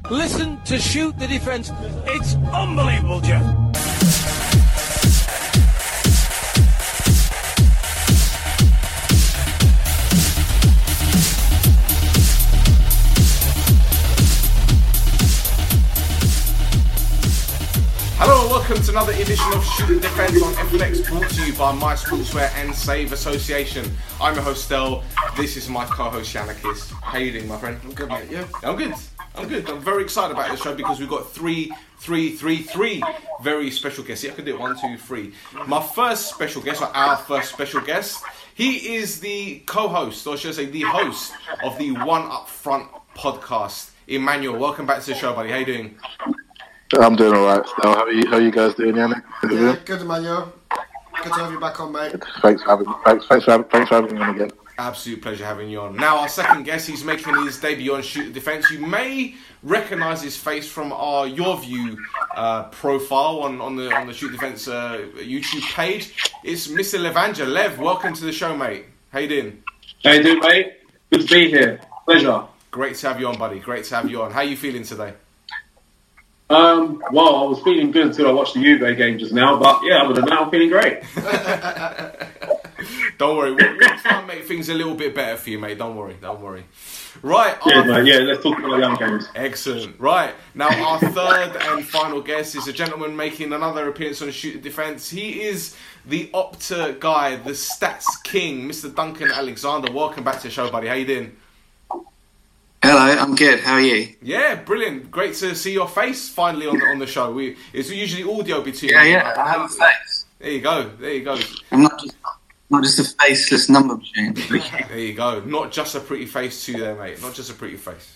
Listen to Shoot the Defence. It's unbelievable, Jeff. Hello and welcome to another edition of Shoot the Defence on FNX, brought to you by My Sportswear and Save Association. I'm your host, Stel. This is my co-host, Yanakis. How you doing, my friend? I'm good, mate. Yeah. I'm good. I'm very excited about this show because we've got three very special guests. Yeah, I can do it. 1, 2, 3. My first special guest, or our first special guest, he is the co-host, or should I say the host of the One Up Front podcast. Emmanuel, welcome back to the show, buddy. How you doing? I'm doing alright. How are you guys doing, Yannick? Yeah, good, Emmanuel. Good to have you back on, mate. Thanks for having me on again. Absolute pleasure having you on. Now, our second guest, he's making his debut on Shoot the Defence. You may recognise his face from our Your View profile on the Shoot the Defence YouTube page. It's Mr. Levanja. Lev, welcome to the show, mate. How you doing? How you doing, mate? Good to be here. Pleasure. Great to have you on, buddy. Great to have you on. How are you feeling today? Well, I was feeling good until I watched the Juve game just now, but yeah, other than that, I'm feeling great. Don't worry, we'll try and make things a little bit better for you, mate. Don't worry. Right. Yeah, mate. Yeah, let's talk about the young games. Excellent. Right. Now, our third and final guest is a gentleman making another appearance on Shoot the Defence. He is the Opta guy, the stats king, Mr. Duncan Alexander. Welcome back to the show, buddy. How you doing? Hello, I'm good. How are you? Yeah, brilliant. Great to see your face finally on the show. It's usually audio between. Yeah, I have a face. There you go. I'm not just a faceless number machine. There you go. Not just a pretty face too there, mate. Not just a pretty face.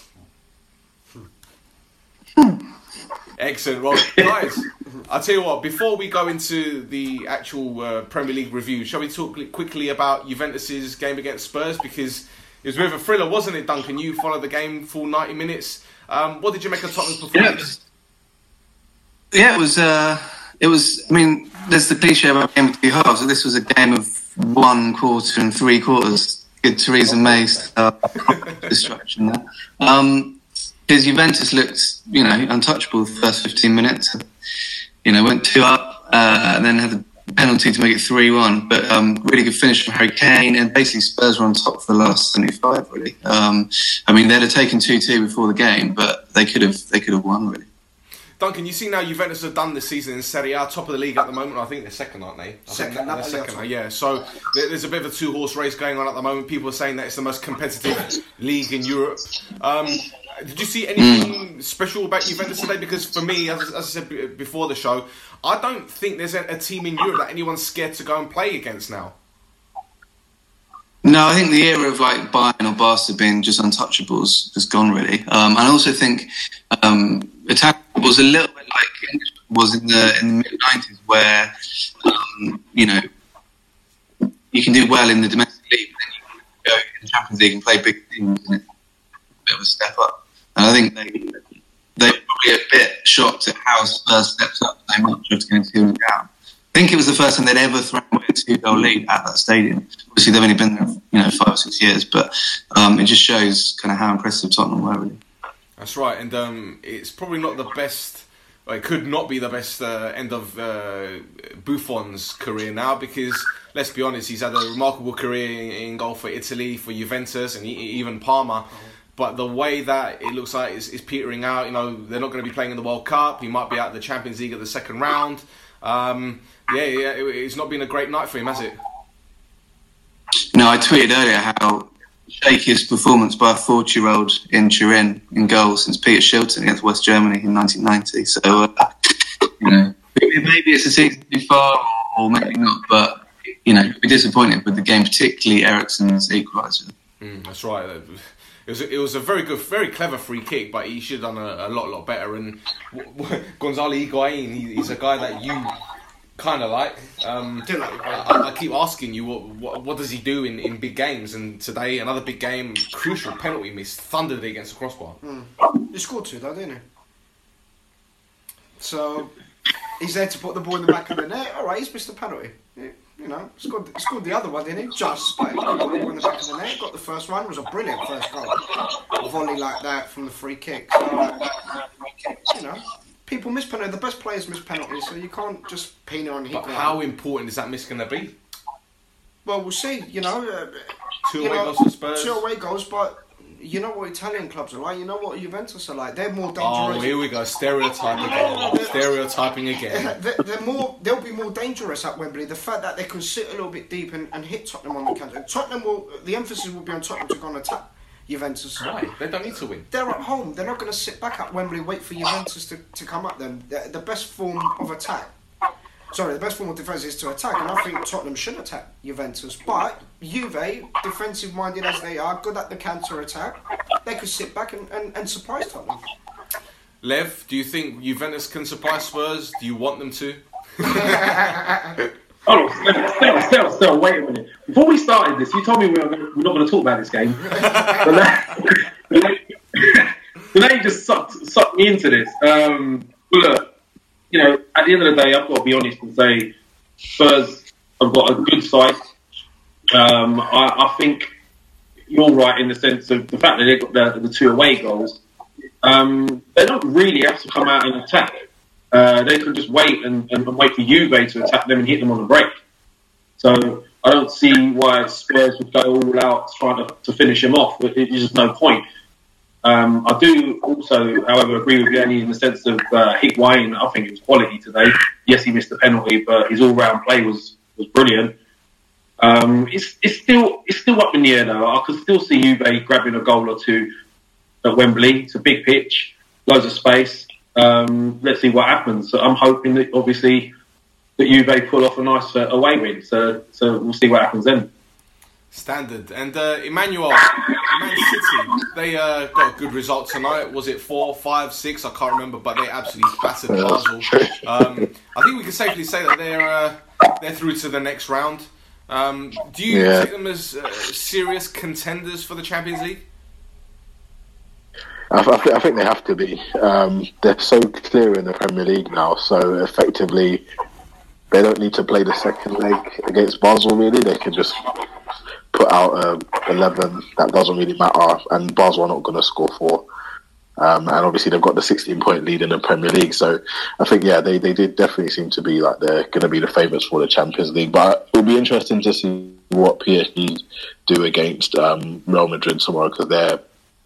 Excellent. Well, guys, I'll tell you what, before we go into the actual Premier League review, shall we talk quickly about Juventus's game against Spurs? Because it was a bit of a thriller, wasn't it, Duncan? You followed the game full 90 minutes. What did you make of Tottenham's performance? Yeah, it was. I mean, there's the cliche about a game of two halves. So this was a game of 1 quarter and 3 quarters. Good Theresa May's destruction there. Because Juventus looked, untouchable the first 15 minutes. Went 2 up, and then had the penalty to make it 3-1, but really good finish from Harry Kane, and basically Spurs were on top for the last 75. Really, they'd have taken 2-2 before the game, but they could have won really. Duncan, you see now Juventus have done this season in Serie A, top of the league at the moment. I think they're second, aren't they? Second, they're second. Yeah. So there's a bit of a 2-horse race going on at the moment. People are saying that it's the most competitive league in Europe. Did you see anything special about Juventus today? Because for me, as I said before the show, I don't think there's a team in Europe that anyone's scared to go and play against now. No, I think the era of like Bayern or Barca being just untouchables has gone really. And I also think attack was a little bit like English was in the mid-90s, where you can do well in the domestic league, but then you can go in the Champions League and play big teams, and it's a bit of a step up. And I think they're probably a bit shocked at how Spurs stepped up so much after going 2-0 down. I think it was the first time they'd ever thrown away a 2-goal lead at that stadium. Obviously, they've only been there, 5 or 6 years, but it just shows kind of how impressive Tottenham were, really. That's right, and it's probably not the best. Well, it could not be the best end of Buffon's career now, because let's be honest, he's had a remarkable career in goal for Italy, for Juventus, and even Parma. But the way that it looks like is petering out, they're not going to be playing in the World Cup. He might be out of the Champions League at the second round. It's not been a great night for him, has it? No, I tweeted earlier how shakiest performance by a 40-year-old in Turin in goal since Peter Shilton against West Germany in 1990. So, maybe it's a season too far, or maybe not. But we're disappointed with the game, particularly Eriksen's equaliser. That's right. It was a very good, very clever free kick, but he should have done a lot better. And Gonzalo Higuain, he's a guy that you kind of like. I keep asking you, what does he do in big games? And today, another big game, crucial penalty miss, thundered it against the crossbar. He scored 2 though, didn't he? So he's there to put the ball in the back of the net. All right, he's missed a penalty. Yeah, You know, scored the other one, didn't he? Just, but he got the ball in the back of the net. Got the first one. It was a brilliant first goal. A volley like that from the free kick. So, you know, people miss penalties. The best players miss penalties, so you can't just pin it on Higuain. But how important is that miss going to be? Well, we'll see. You know, Two away goals for Spurs. 2 away goals, but you know what Italian clubs are like. You know what Juventus are like. They're more dangerous. Oh, here we go. Stereotyping again. Stereotyping again. They'll be more dangerous at Wembley. The fact that they can sit a little bit deep and hit Tottenham on the counter. The emphasis will be on Tottenham to go and attack Juventus. Why? They don't need to win. They're at home. They're not going to sit back at Wembley, wait for Juventus to come at them. The best form of attack. Sorry, the best form of defence is to attack, and I think Tottenham should attack Juventus. But Juve, defensive-minded as they are, good at the counter-attack, they could sit back and surprise Tottenham. Lev, do you think Juventus can surprise Spurs? Do you want them to? Still, wait a minute. Before we started this, you told me we're not going to talk about this game. But now you just sucked me into this. Look, you know, at the end of the day, I've got to be honest and say Spurs have got a good side. I think you're right in the sense of the fact that they've got the 2 away goals. They don't really have to come out and attack. They can just wait and wait for Juve to attack them and hit them on the break. So I don't see why Spurs would go all out trying to finish him off. There's just no point. I do also, however, agree with Yanni in the sense of Higuain. I think it was quality today. Yes, he missed the penalty, but his all-round play was brilliant. It's still up in the air though. I could still see Juve grabbing a goal or two at Wembley. It's a big pitch, loads of space. Let's see what happens. So I'm hoping that obviously that Juve pull off a nice away win. So we'll see what happens then. Standard. And Emmanuel, Man City, they got a good result tonight. Was it 4, 5, 6? I can't remember, but they absolutely battered Basel. I think we can safely say that they're through to the next round. Do you take them as serious contenders for the Champions League? I think they have to be. They're so clear in the Premier League now, so effectively they don't need to play the second leg against Basel, really. They can just put out 11, that doesn't really matter, and Basel are not going to score 4. And obviously they've got the 16-point lead in the Premier League, so I think, they did definitely seem to be like they're going to be the favourites for the Champions League. But it'll be interesting to see what PSG do against Real Madrid tomorrow, because they're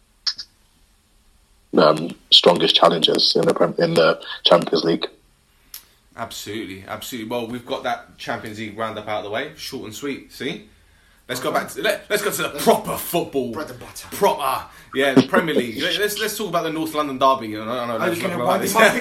strongest challengers in the Champions League. Absolutely. Well, we've got that Champions League roundup out of the way, short and sweet. See, let's go back to the proper football, bread and butter. Proper, the Premier League. Let's talk about the North London derby. I know that's not like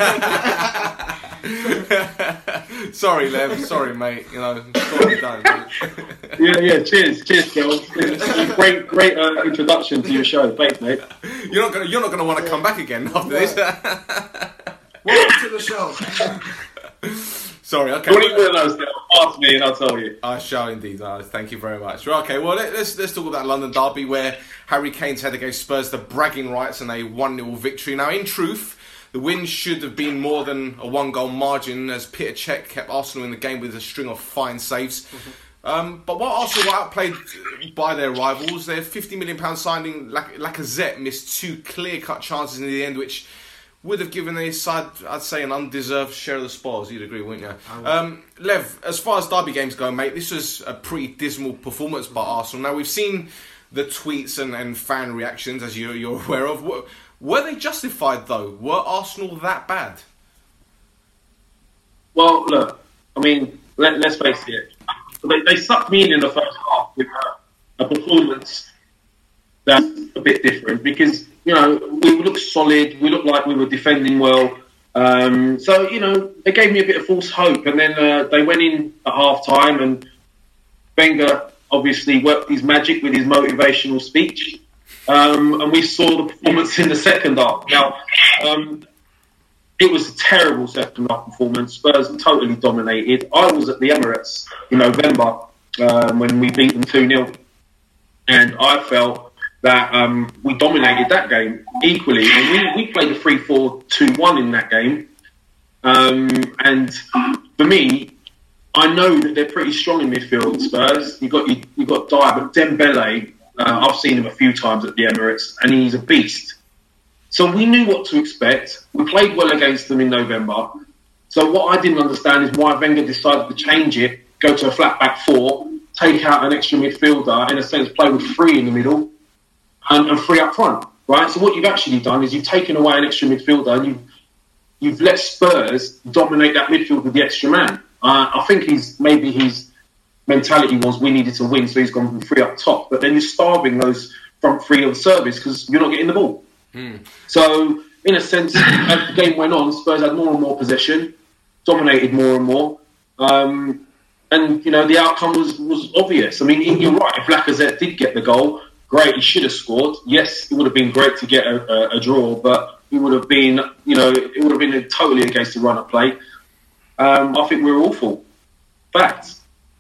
this. Sorry, Lev. Sorry, mate. Sorry, done. Cheers, Phil. Great introduction to your show. Thanks, mate. You're not gonna want to come back again after this. Welcome to the show. Sorry, okay. What do you want to know? Ask me and I'll tell you. I shall indeed. Thank you very much. Okay, well, let's talk about London derby, where Harry Kane's header gave Spurs the bragging rights and a 1-0 victory. Now, in truth, the win should have been more than a 1-goal margin, as Peter Cech kept Arsenal in the game with a string of fine saves. But while Arsenal were outplayed by their rivals, their £50 million signing Lacazette missed 2 clear-cut chances in the end, which would have given their side, I'd say, an undeserved share of the spoils. You'd agree, wouldn't you? Lev, as far as derby games go, mate, this was a pretty dismal performance by Arsenal. Now, we've seen the tweets and fan reactions, as you're aware of. Were they justified, though? Were Arsenal that bad? Well, look, I mean, let's face it. They sucked me in the first half with a performance that's a bit different, because we looked solid, we looked like we were defending well. So, they gave me a bit of false hope. And then they went in at half-time, and Wenger obviously worked his magic with his motivational speech. And we saw the performance in the second half. Now, it was a terrible second half performance. Spurs totally dominated. I was at the Emirates in November when we beat them 2-0. And I felt that we dominated that game equally. And we played a 3-4-2-1 in that game. And for me, I know that they're pretty strong in midfield, Spurs. You've got Dyer, but Dembele, I've seen him a few times at the Emirates, and he's a beast. So we knew what to expect. We played well against them in November. So what I didn't understand is why Wenger decided to change it, go to a flat back 4, take out an extra midfielder, in a sense play with 3 in the middle and 3 up front, right? So what you've actually done is you've taken away an extra midfielder and you've let Spurs dominate that midfield with the extra man. I think his mentality was we needed to win, so he's gone from 3 up top. But then you're starving those front 3 of the service because you're not getting the ball. So, in a sense, as the game went on, Spurs had more and more possession, dominated more and more. And, you know, the outcome was obvious. I mean, you're right. If Lacazette did get the goal, great, he should have scored. Yes, it would have been great to get a draw, but it would have been, totally against the run of play. I think we're awful. Facts.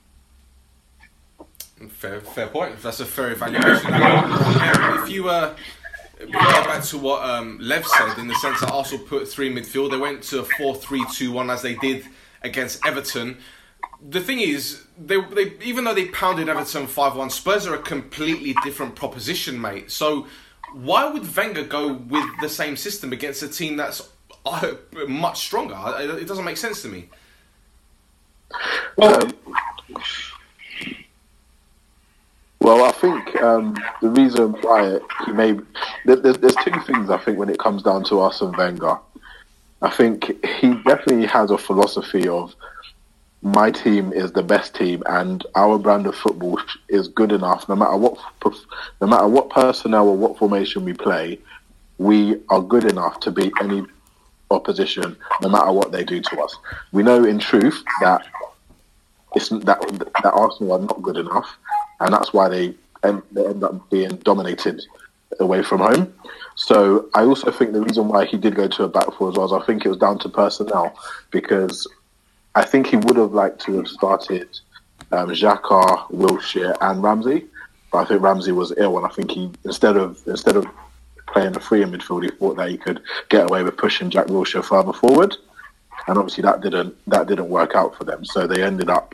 Fair point. That's a fair evaluation. If you go back to what Lev said, in the sense that Arsenal put 3 midfield, they went to a 4-3-2-1 as they did against Everton. The thing is, they even though they pounded Everton 5-1, Spurs are a completely different proposition, mate. So why would Wenger go with the same system against a team that's much stronger? It doesn't make sense to me. Well, I think the reason why he may... There's 2 things, I think, when it comes down to Arsene Wenger. I think he definitely has a philosophy of my team is the best team and our brand of football is good enough. No matter what personnel or what formation we play, we are good enough to beat any opposition, no matter what they do to us. We know in truth that that Arsenal are not good enough, and that's why they end up being dominated away from home. So I also think the reason why he did go to a back 4 as well is I think it was down to personnel, because I think he would have liked to have started Xhaka, Wilshere and Ramsey, but I think Ramsey was ill, and I think he instead of playing a 3 in midfield, he thought that he could get away with pushing Jack Wilshere further forward, and obviously that didn't work out for them. So they ended up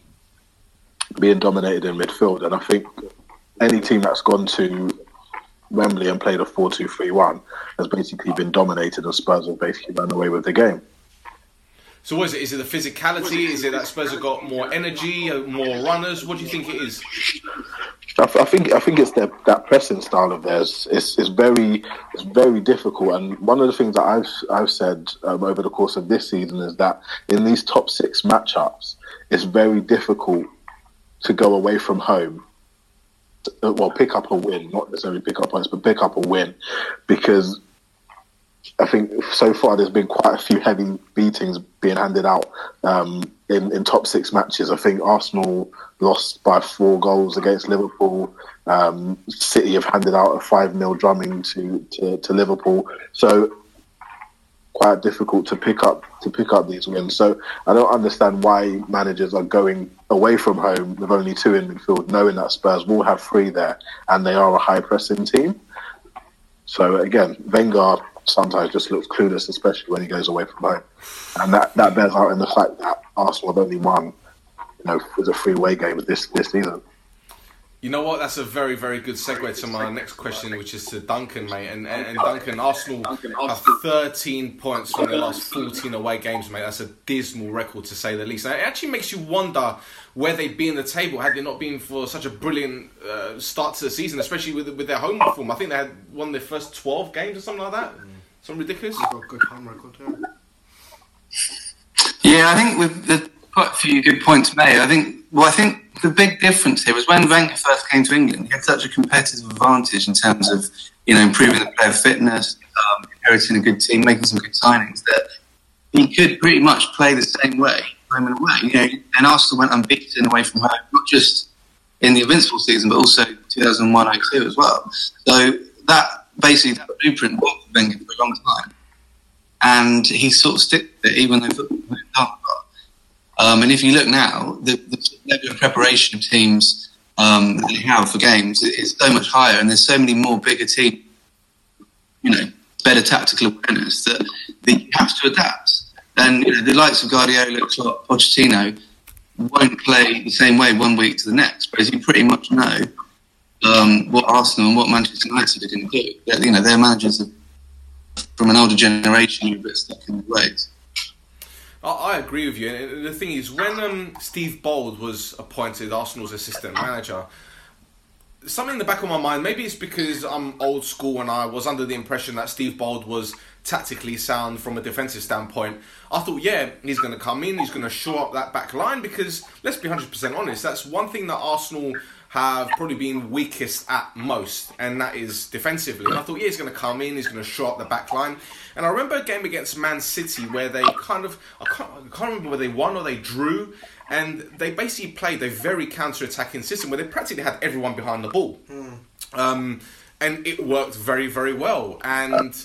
being dominated in midfield, and I think any team that's gone to Wembley and played a 4-2-3-1 has basically been dominated, and Spurs have basically run away with the game. So what is it? Is it the physicality? Is it that Spurs have got more energy, more runners? What do you think it is? I think it's that pressing style of theirs. It's very difficult. And one of the things that I've said over the course of this season is that in these top 6 matchups, it's very difficult to go away from home. Well, pick up a win, not necessarily pick up points, but pick up a win, because I think so far there's been quite a few heavy beatings being handed out in top 6 matches. I think Arsenal lost by 4 goals against Liverpool. City have handed out a 5-0 drumming to Liverpool. So quite difficult to pick up these wins. So I don't understand why managers are going away from home with only 2 in midfield, knowing that Spurs will have 3 there and they are a high pressing team. So again, Wenger sometimes just looks clueless, especially when he goes away from home, and that bears out in the fact that Arsenal have only won, with a 3-away game this season. You know what? That's a very, very good segue to my next question, which is to Duncan, mate. And Duncan, Arsenal have 13 points from their last 14 away games, mate. That's a dismal record, to say the least. And it actually makes you wonder where they'd be in the table had it not been for such a brilliant start to the season, especially with their home form. I think they had won their first 12 games or something like that. Something ridiculous. They've got a good home record, Yeah, I think there's quite a few good points made. I think the big difference here was when Wenger first came to England, he had such a competitive advantage in terms of, improving the player fitness, inheriting a good team, making some good signings, that he could pretty much play the same way, home and away. And Arsenal went unbeaten away from home, not just in the Invincible season, but also 2001-02 as well. So that blueprint worked for Wenger for a long time. And he sort of stuck with it, even though football moved on. And if you look now, the level of preparation of teams that they have for games is so much higher, and there's so many more bigger teams, better tactical awareness that you have to adapt. And the likes of Guardiola, Klopp, Pochettino, won't play the same way one week to the next, whereas you pretty much know what Arsenal and what Manchester United are going to do. You know, their managers are from an older generation who are a bit stuck in their ways. I agree with you. And the thing is, when Steve Bold was appointed Arsenal's assistant manager, something in the back of my mind, maybe it's because I'm old school and I was under the impression that Steve Bold was tactically sound from a defensive standpoint. I thought, yeah, he's going to come in, he's going to shore up that back line, because let's be 100% honest, that's one thing that Arsenal have probably been weakest at most, and that is defensively. And I thought, yeah, he's going to come in, he's going to shore up the back line. And I remember a game against Man City where they kind of, I can't remember whether they won or they drew, and they basically played a very counter-attacking system where they practically had everyone behind the ball. And it worked very, very well. And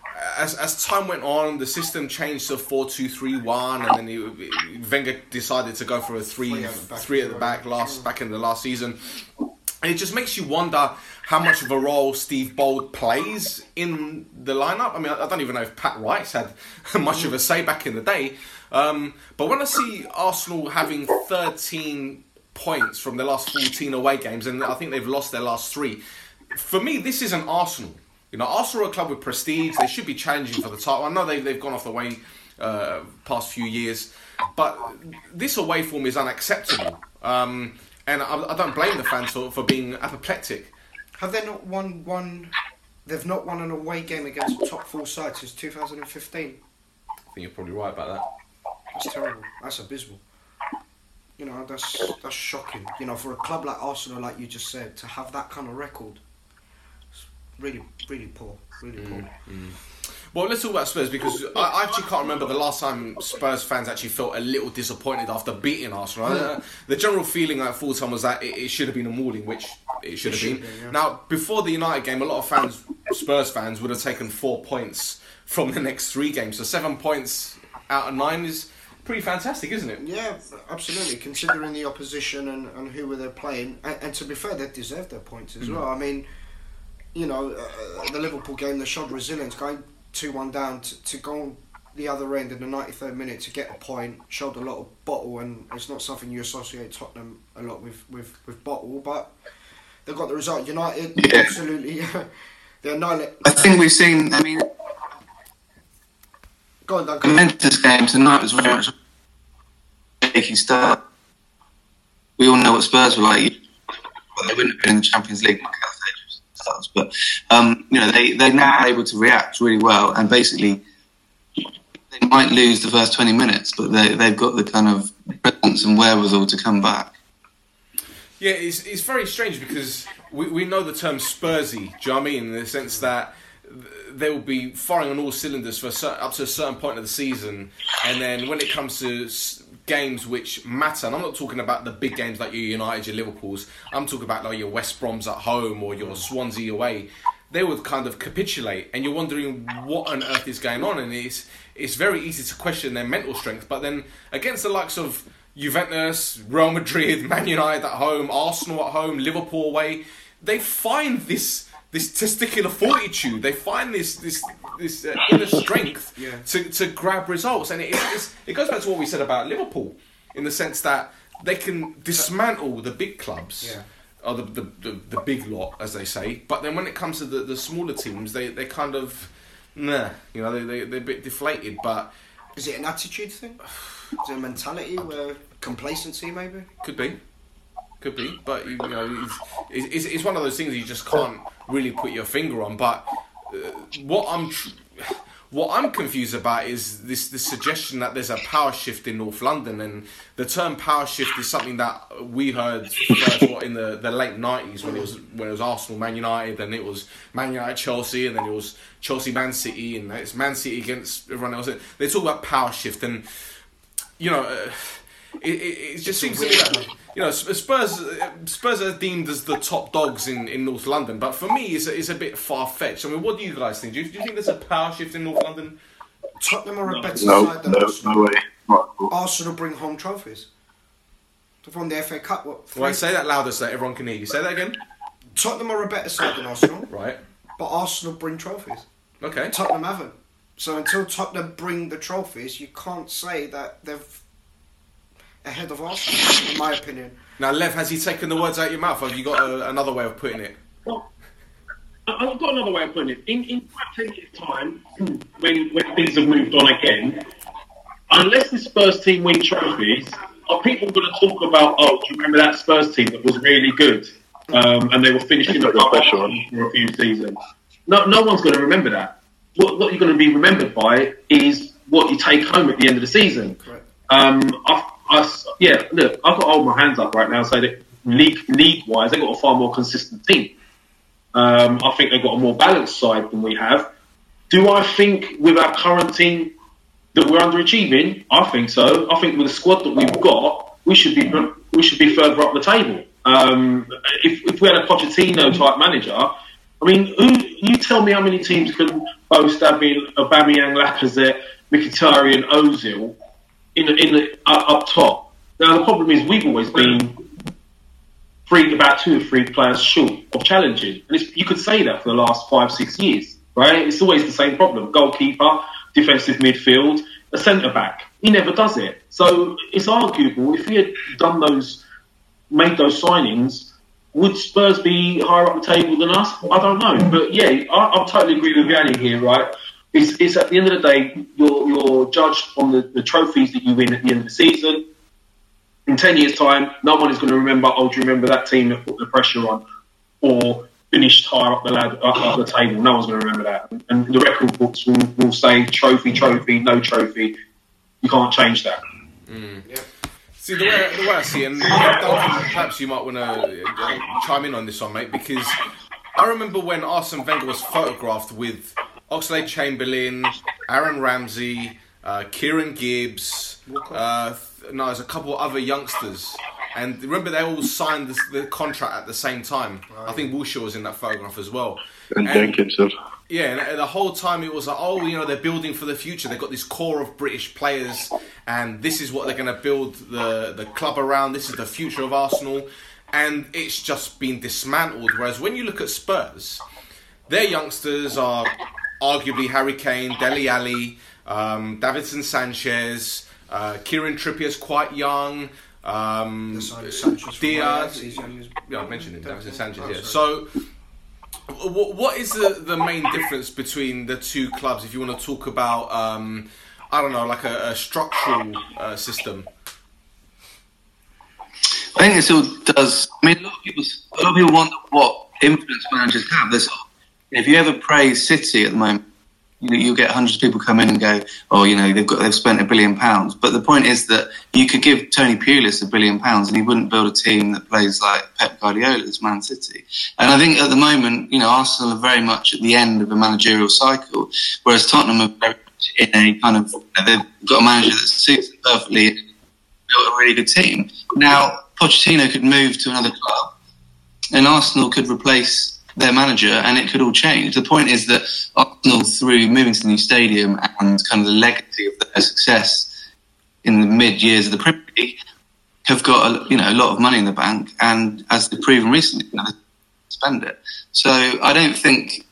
as time went on, the system changed to 4-2-3-1, and then Wenger decided to go for a three at the back back in the last season. And it just makes you wonder how much of a role Steve Bold plays in the lineup. I mean, I don't even know if Pat Rice had much of a say back in the day. But when I see Arsenal having 13 points from their last 14 away games, and I think they've lost their last 3, for me, this isn't Arsenal. You know, Arsenal are a club with prestige. They should be challenging for the title. I know they've gone off the way past few years, but this away form is unacceptable. And I don't blame the fans for being apoplectic. Have they not won one? They've not won an away game against a top 4 side since 2015. I think you're probably right about that. That's terrible. That's abysmal. You know, that's shocking. You know, for a club like Arsenal, like you just said, to have that kind of record. Really, really poor. Really poor. Well, let's talk about Spurs, because I actually can't remember the last time Spurs fans actually felt a little disappointed after beating Arsenal. The general feeling at full time was that it should have been a mauling, which it should have been. Yeah. Now, before the United game, a lot of Spurs fans would have taken 4 points from the next 3 games. So 7 points out of 9 is pretty fantastic, isn't it? Yeah, absolutely. Considering the opposition and who were they playing, and to be fair, they deserved their points as well. I mean, you know, the Liverpool game, they showed resilience, going 2-1 down to go the other end in the 93rd minute to get a point, showed a lot of bottle, and it's not something you associate Tottenham a lot with bottle, but they got the result. United, absolutely, they're annihilated. I think we've seen, I mean, go on, Duncan. Juventus game tonight was very much a shaky start. We all know what Spurs were like. They wouldn't have been in the Champions League knockout stages, but you know, they're now able to react really well, and basically they might lose the first 20 minutes, but they've got the kind of presence and wherewithal to come back. Yeah, it's very strange, because we know the term Spursy, do you know what I mean? In the sense that they will be firing on all cylinders for up to a certain point of the season, and then when it comes to games which matter, and I'm not talking about the big games like your United, your Liverpools, I'm talking about like your West Broms at home or your Swansea away, they would kind of capitulate, and you're wondering what on earth is going on, and it's very easy to question their mental strength. But then against the likes of Juventus, Real Madrid, Man United at home, Arsenal at home, Liverpool away, they find this testicular fortitude. They find this inner strength to grab results, and it goes back to what we said about Liverpool, in the sense that they can dismantle the big clubs, or the big lot, as they say. But then when it comes to the smaller teams, they kind of they're a bit deflated. But is it an attitude thing? Is it a mentality where complacency maybe? Could be, but you know, it's one of those things you just can't really put your finger on. But what I'm confused about is this suggestion that there's a power shift in North London, and the term power shift is something that we heard first in the late 90s when it was Arsenal, Man United, and it was Man United, Chelsea, and then it was Chelsea, Man City, and it's Man City against everyone else. They talk about power shift, and you know. It just seems to me that, you know, Spurs are deemed as the top dogs in North London, but for me it's a bit far-fetched. I mean, what do you guys think? Do you think there's a power shift in North London? Tottenham are a better side than Arsenal. No way. Right. Arsenal bring home trophies. They've won the FA Cup, Well, say that louder so everyone can hear you. Say that again. Tottenham are a better side than Arsenal. Right. But Arsenal bring trophies. Okay. Tottenham haven't. So until Tottenham bring the trophies, you can't say that they've ahead of Arsenal, in my opinion. Now, Lev, has he taken the words out of your mouth? Have you got another way of putting it? Well, I've got another way of putting it. In 10 years' time, when things have moved on again, unless the Spurs team win trophies, are people going to talk about, do you remember that Spurs team that was really good? And they were finishing the top for a few seasons. No one's going to remember that. What you're going to be remembered by is what you take home at the end of the season. Correct. Look, I've got to hold my hands up right now and say that league-wise, they've got a far more consistent team. I think they've got a more balanced side than we have. Do I think with our current team that we're underachieving? I think so. I think with the squad that we've got, we should be further up the table. If we had a Pochettino type manager, I mean, you tell me how many teams can boast having Aubameyang, Lacazette, Mkhitaryan, Ozil in the up top. Now the problem is we've always been about 2 or 3 players short of challenging, and you could say that for the last 5-6 years, right? It's always the same problem: goalkeeper, defensive midfield, a centre back. He never does it. So it's arguable if he had made those signings, would Spurs be higher up the table than us? I don't know, but yeah, I totally agree with Yanni here, right? It's at the end of the day, you're judged on the trophies that you win at the end of the season. In 10 years' time, no one is going to remember, do you remember that team that put the pressure on or finished higher up the table? No one's going to remember that. And the record books will say trophy, no trophy. You can't change that. Yeah. See, the way I see it, and Duncan, perhaps you might want to chime in on this one, mate, because I remember when Arsene Wenger was photographed with Oxlade-Chamberlain, Aaron Ramsey, Kieran Gibbs, there's a couple other youngsters, and remember they all signed the contract at the same time. Right. I think Wilshere was in that photograph as well. And Jenkinson. Yeah, and the whole time it was like, they're building for the future. They've got this core of British players, and this is what they're going to build the club around. This is the future of Arsenal, and it's just been dismantled. Whereas when you look at Spurs, their youngsters are arguably Harry Kane, Dele Alli, Davinson Sanchez, Kieran Trippier's quite young. Diaz. I mentioned him, Davinson Sanchez. Yeah. So, what is the main difference between the two clubs? If you want to talk about, like a structural system. I think this all does. I mean, a lot of people wonder what influence managers have. If you ever praise City at the moment, you'll get hundreds of people come in and go, they've spent £1 billion. But the point is that you could give Tony Pulis £1 billion and he wouldn't build a team that plays like Pep Guardiola's Man City. And I think at the moment, Arsenal are very much at the end of a managerial cycle, whereas Tottenham are very much in a kind of, they've got a manager that suits them perfectly and built a really good team. Now, Pochettino could move to another club and Arsenal could replace their manager and it could all change. The point is that Arsenal, through moving to the new stadium and kind of the legacy of their success in the mid-years of the Premier League, have got a lot of money in the bank, and as they've proven recently, they spend it. So I don't think,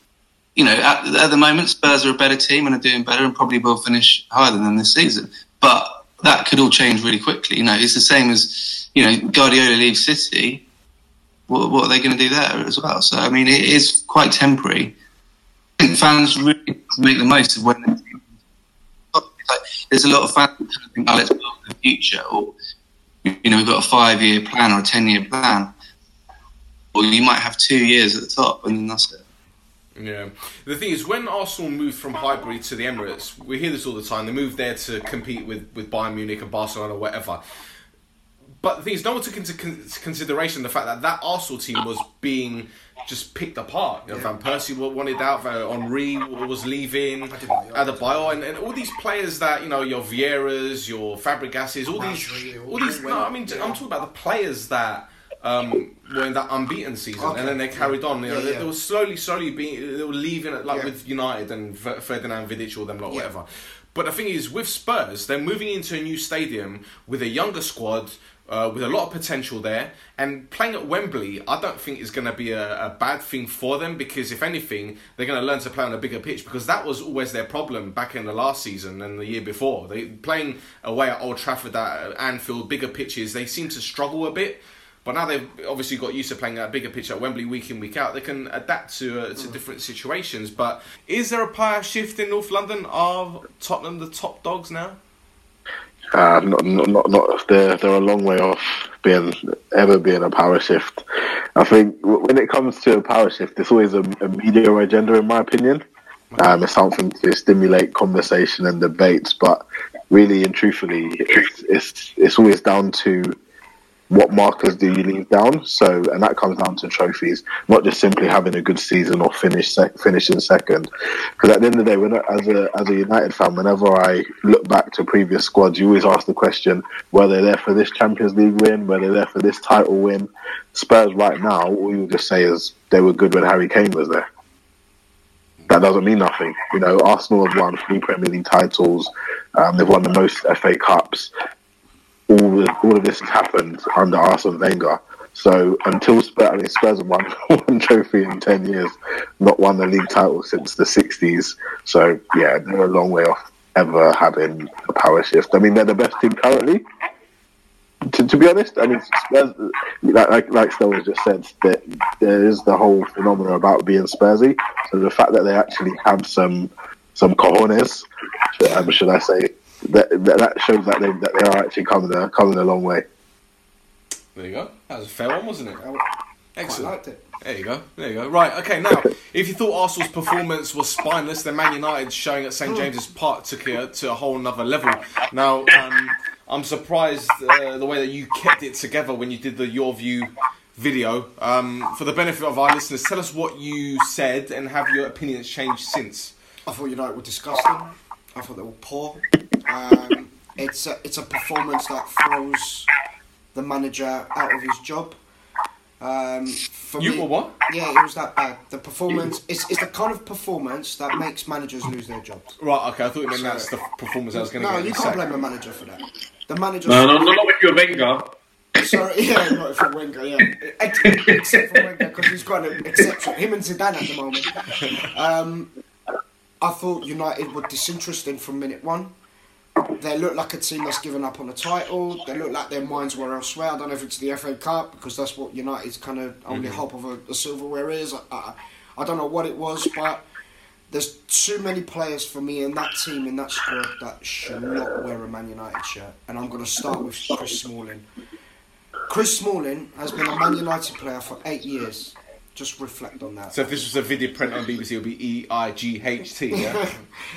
at the moment Spurs are a better team and are doing better and probably will finish higher than them this season. But that could all change really quickly. It's the same as, Guardiola leaves City. What are they going to do there as well? So, I mean, it is quite temporary. I think fans really make the most of when there's a lot of fans who think, let's build the future, or, we've got a 5-year plan or a 10-year plan. Or you might have 2 years at the top and then that's it. Yeah. The thing is, when Arsenal moved from Highbury to the Emirates, we hear this all the time, they moved there to compete with Bayern Munich and Barcelona or whatever. But the thing is, no one took into consideration the fact that Arsenal team was being just picked apart. Van Persie wanted out, Henry was leaving, Adebayor, and all these players that, your Vieiras, your Fabregases, all these. No, I mean, I'm talking about the players that were in that unbeaten season, and then they carried on. They were slowly they were leaving it with United and Ferdinand Vidic, all them whatever. But the thing is, with Spurs, they're moving into a new stadium with a younger squad. with a lot of potential there. And playing at Wembley, I don't think is going to be a bad thing for them, because if anything, they're going to learn to play on a bigger pitch, because that was always their problem back in the last season and the year before. They playing away at Old Trafford, at Anfield, bigger pitches, they seem to struggle a bit. But now they've obviously got used to playing at a bigger pitch at Wembley week in, week out. They can adapt to different situations. But is there a power shift in North London? Are Tottenham the top dogs now? Not. They're a long way off being a power shift. I think when it comes to a power shift, it's always a media agenda, in my opinion. It's something to stimulate conversation and debates, but really and truthfully, it's always down to what markers do you leave down. So, and that comes down to trophies, not just simply having a good season or finishing second. Because at the end of the day, as a United fan, whenever I look back to previous squads, you always ask the question: were they there for this Champions League win? Were they there for this title win? Spurs right now, all you just say is they were good when Harry Kane was there. That doesn't mean nothing. You know, Arsenal have won 3 Premier League titles. They've won the most FA Cups. All of this has happened under Arsene Wenger. So until Spurs have won one trophy in 10 years, not won the league title since the 60s. So yeah, they're a long way off ever having a power shift. I mean, they're the best team currently. To be honest, I mean, Spurs, like Stella has just said, that there is the whole phenomenon about being Spursy. So the fact that they actually have some cojones, should I say, that shows that they are actually coming a long way. There you go. That was a fair one, wasn't it? Excellent. I liked it. There you go. Right, okay, now, if you thought Arsenal's performance was spineless, then Man United showing at St James's Park took it to a whole nother level. Now, I'm surprised the way that you kept it together when you did the Your View video. For the benefit of our listeners, tell us what you said and have your opinions changed since. I thought United were disgusting. I thought they were poor. It's a performance that throws the manager out of his job. For You me, were what? Yeah, it was that bad. The performance it's the kind of performance that makes managers lose their jobs. Right, okay, I thought you meant that's the performance I was going to No, get. you can't blame a manager for that. The manager. No, not when you're Wenger. Sorry, yeah, not for Wenger, yeah. Except for Wenger, because he's got an exception. Him and Zidane at the moment. I thought United were disinterested from minute one. They look like a team that's given up on the title. They look like their minds were elsewhere. I don't know if it's the FA Cup, because that's what United's kind of only hope of a silverware is. I don't know what it was, but there's too many players for me in that team, in that squad, that should not wear a Man United shirt. And I'm going to start with Chris Smalling. Chris Smalling has been a Man United player for 8 years. Just reflect on that. So if this was a video print on BBC, it would be EIGHT, yeah?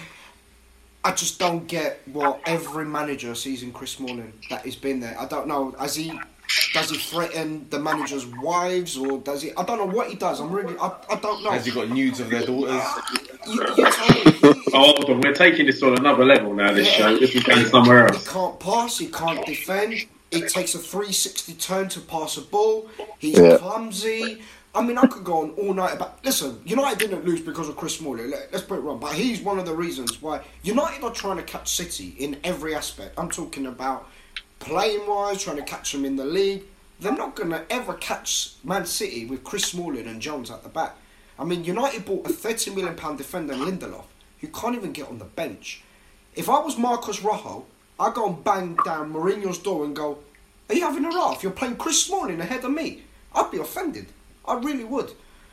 I just don't get what every manager sees in Chris Smalling that has been there. I don't know. Does he threaten the manager's wives, or does he? I don't know what he does. I don't know. Has he got nudes of their daughters? You tell me. Hold on, we're taking this on another level now. This show, this is going somewhere else. He can't pass. He can't defend. It takes a 360 turn to pass a ball. He's clumsy. I mean, I could go on all night about... Listen, United didn't lose because of Chris Smalling. Let's put it wrong. But he's one of the reasons why United are trying to catch City in every aspect. I'm talking about playing-wise, trying to catch them in the league. They're not going to ever catch Man City with Chris Smalling and Jones at the back. I mean, United bought a £30 million defender in Lindelof, who can't even get on the bench. If I was Marcos Rojo, I'd go and bang down Mourinho's door and go, "Are you having a laugh? You're playing Chris Smalling ahead of me." I'd be offended. I really would.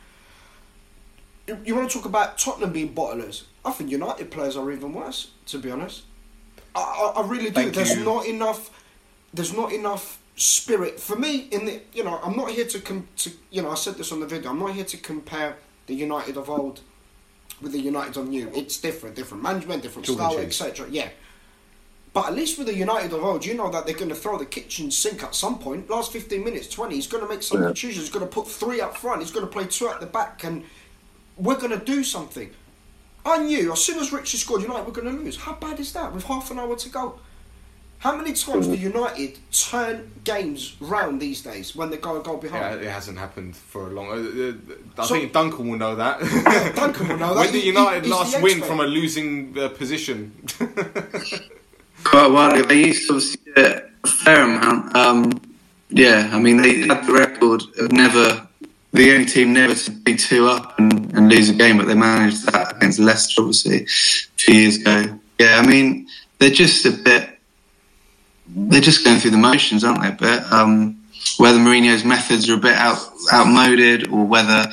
You want to talk about Tottenham being bottlers? I think United players are even worse, to be honest. I really do. There's not enough spirit for me. I'm not here to I said this on the video. I'm not here to compare the United of old with the United of new. It's different management, different style, etc. Yeah. But at least with the United of old, you know that they're going to throw the kitchen sink at some point. Last 15 minutes, 20, he's going to make some decisions. He's going to put 3 up front. He's going to play 2 at the back. And we're going to do something. I knew, as soon as Richie scored, United were going to lose. How bad is that with half an hour to go? How many times do United turn games round these days when they go a goal behind? Yeah, it hasn't happened for a long... I think Duncan will know that. Yeah, Duncan will know that. When did United last win from a losing position? Well, they used to obviously get a fair amount. Yeah, I mean, they had the record of the only team never to be 2 up and lose a game, but they managed that against Leicester, obviously, a few years ago. Yeah, I mean, they're just going through the motions, aren't they, a bit? Whether Mourinho's methods are a bit outmoded, or whether,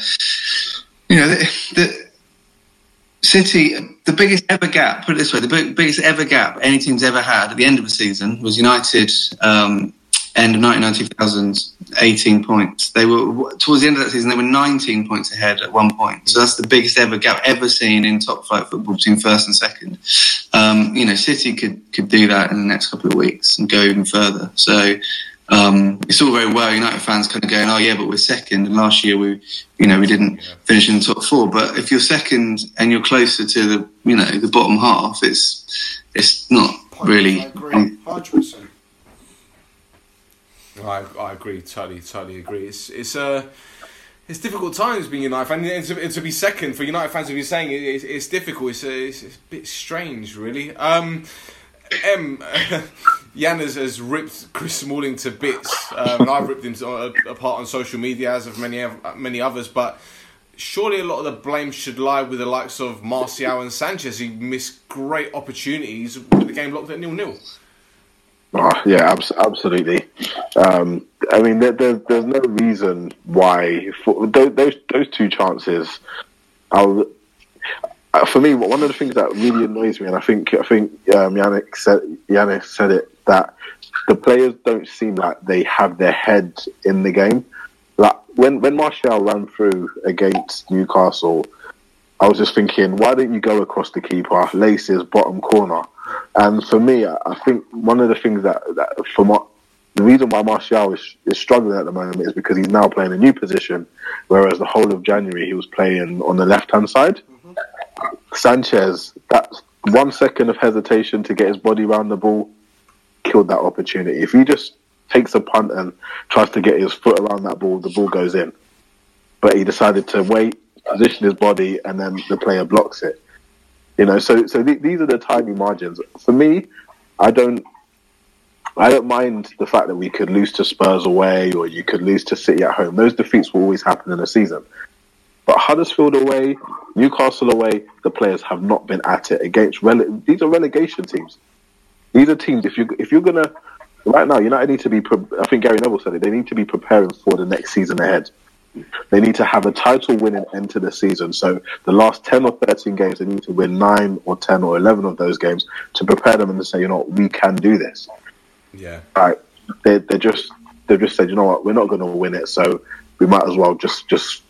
the City, the biggest ever gap, put it this way, the biggest ever gap any team's ever had at the end of a season was United, end of 1990-2000, 18 points. They were, towards the end of that season, they were 19 points ahead at one point. So that's the biggest ever gap ever seen in top flight football between first and second. City could do that in the next couple of weeks and go even further. So it's all very well United fans kind of going, oh yeah, but we're second, and last year we didn't finish in the top 4. But if you're second and you're closer to the bottom half, it's not really. I agree, 100%. I agree, totally agree. It's difficult times being United fan, and to be second for United fans, if you're saying it's difficult, it's a bit strange, really. Jan has ripped Chris Smalling to bits, and I've ripped him apart on social media, as of many others. But surely a lot of the blame should lie with the likes of Martial and Sanchez, who missed great opportunities with the game locked at 0-0. Oh, yeah, absolutely. I mean, there's no reason why for those 2 chances. For me, one of the things that really annoys me, and I think Yannick said it, that the players don't seem like they have their head in the game. Like when Martial ran through against Newcastle, I was just thinking, why don't you go across the keeper, laces, bottom corner? And for me, I think one of the things the reason why Martial is struggling at the moment is because he's now playing a new position, whereas the whole of January he was playing on the left-hand side. Sanchez, that 1 second of hesitation to get his body around the ball killed that opportunity. If he just takes a punt and tries to get his foot around that ball, the ball goes in. But he decided to wait, position his body, and then the player blocks it. So these are the tiny margins. For me, I don't mind the fact that we could lose to Spurs away, or you could lose to City at home. Those defeats will always happen in a season. But Huddersfield away, Newcastle away, the players have not been at it against. These are relegation teams. These are teams. If you're gonna right now, United need to be. I think Gary Neville said it. They need to be preparing for the next season ahead. They need to have a title-winning end to the season. So the last 10 or 13 games, they need to win 9 or 10 or 11 of those games to prepare them and to say, we can do this. Yeah. Right. They've just said, we're not going to win it, so we might as well just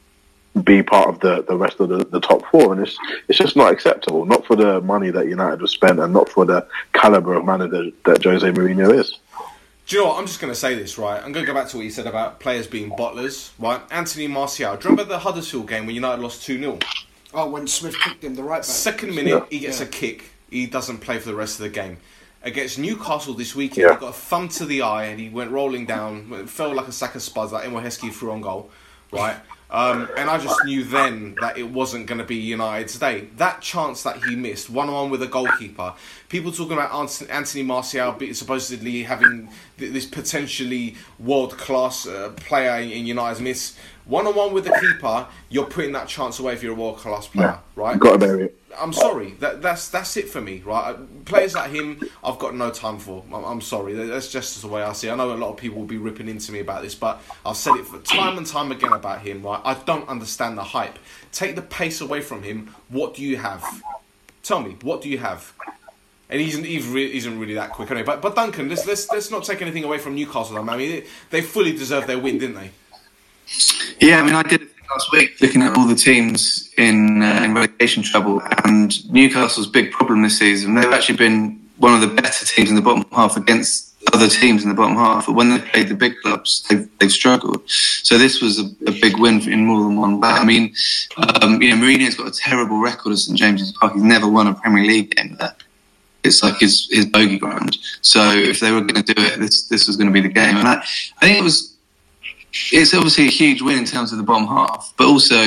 be part of the rest of the top 4, and it's just not acceptable. Not for the money that United have spent, and not for the calibre of manager that Jose Mourinho is. Do you know what? I'm just going to say this, right? I'm going to go back to what you said about players being bottlers, right? Anthony Martial. Do you remember the Huddersfield game when United lost 2-0? Oh, when Smith kicked him, the right back. Second minute, he gets a kick. He doesn't play for the rest of the game. Against Newcastle this weekend, he got a thumb to the eye and he went rolling down. It felt like a sack of spuds, like Emil Heskey threw on goal, right? And I just knew then that it wasn't going to be United's day. That chance that he missed, 1-on-1 with a goalkeeper. People talking about Anthony Martial supposedly having this potentially world-class player in United's midst. 1-on-1 with the keeper, you're putting that chance away if you're a world-class player, right? You've got to bury it. I'm sorry. That's it for me, right? Players like him, I've got no time for. I'm sorry. That's just the way I see it. I know a lot of people will be ripping into me about this, but I've said it for time and time again about him, right? I don't understand the hype. Take the pace away from him. What do you have? Tell me, what do you have? And he isn't really that quick anyway. But Duncan, let's not take anything away from Newcastle. I mean, they fully deserved their win, didn't they? Yeah, I mean, I did it last week looking at all the teams in relegation trouble, and Newcastle's big problem this season, they've actually been one of the better teams in the bottom half against other teams in the bottom half, but when they played the big clubs, they've struggled. So this was a big win in more than one way. I mean, Mourinho's got a terrible record at St James's Park. He's never won a Premier League game there. It's like his bogey ground. So if they were going to do it, this was going to be the game. And I think it's obviously a huge win in terms of the bottom half, but also,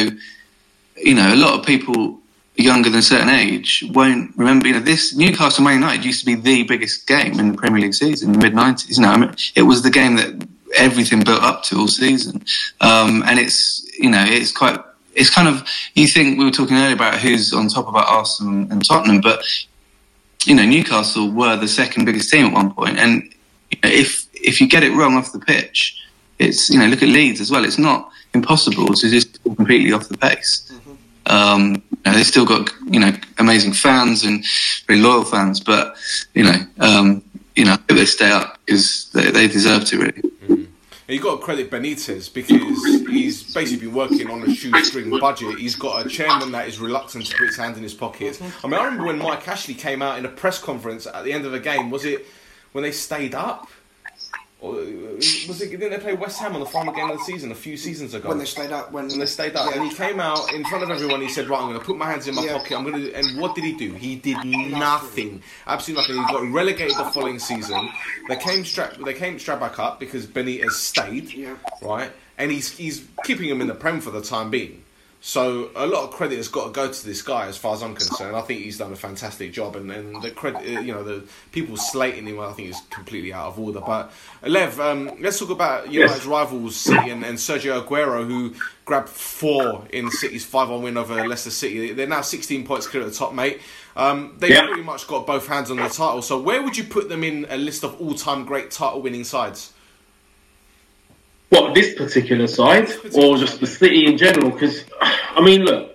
a lot of people younger than a certain age won't remember. This Newcastle Man United used to be the biggest game in the Premier League season in the mid-90s. It was the game that everything built up to all season. And it's kind of, you think, we were talking earlier about who's on top about Arsenal and Tottenham, but, Newcastle were the second biggest team at one point. And if you get it wrong off the pitch, it's, look at Leeds as well. It's not impossible to just fall completely off the pace. They've still got, amazing fans and very loyal fans, but, if they stay up, because they deserve to, really. You've got to credit Benitez, because he's basically been working on a shoestring budget. He's got a chairman that is reluctant to put his hand in his pockets. I remember when Mike Ashley came out in a press conference at the end of a game. Was it when they stayed up? Or didn't they play West Ham on the final game of the season a few seasons ago? When they stayed up. When they stayed up. Yeah. And he came out in front of everyone. He said, right, I'm going to put my hands in my pocket. And what did he do? He did nothing. Absolutely nothing. He got relegated the following season. They came straight back up because Benitez stayed, right? And he's keeping him in the Prem for the time being. So a lot of credit has got to go to this guy, as far as I'm concerned. I think he's done a fantastic job, and the credit, the people slating him, I think is completely out of order. But Lev, let's talk about United's rivals, City, and Sergio Aguero, who grabbed 4 in City's 5-1 win over Leicester City. They're now 16 points clear at the top, mate. They've pretty much got both hands on the title. So where would you put them in a list of all-time great title-winning sides? What, this particular side, or just the City in general? Because, look,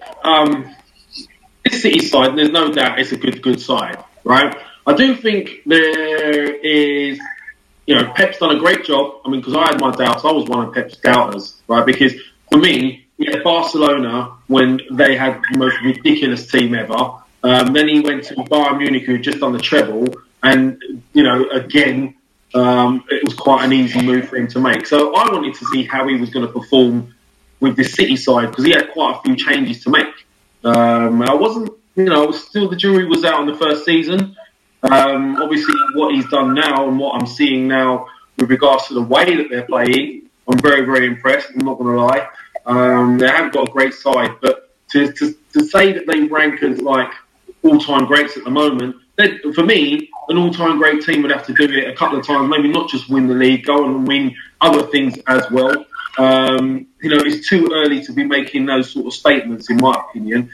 this City side, there's no doubt it's a good side, right? I do think there is, Pep's done a great job. Because I had my doubts. I was one of Pep's doubters, right? Because for me, Barcelona, when they had the most ridiculous team ever, then he went to Bayern Munich, who had just done the treble, and, again, it was quite an easy move for him to make. So I wanted to see how he was going to perform with the City side, because he had quite a few changes to make. I wasn't, still the jury was out on the first season. Obviously, what he's done now and what I'm seeing now with regards to the way that they're playing, I'm very, very impressed. I'm not going to lie. They have got a great side, but to say that they rank as like all-time greats at the moment, for me, an all-time great team would have to do it a couple of times, maybe not just win the league, go on and win other things as well. It's too early to be making those sort of statements, in my opinion.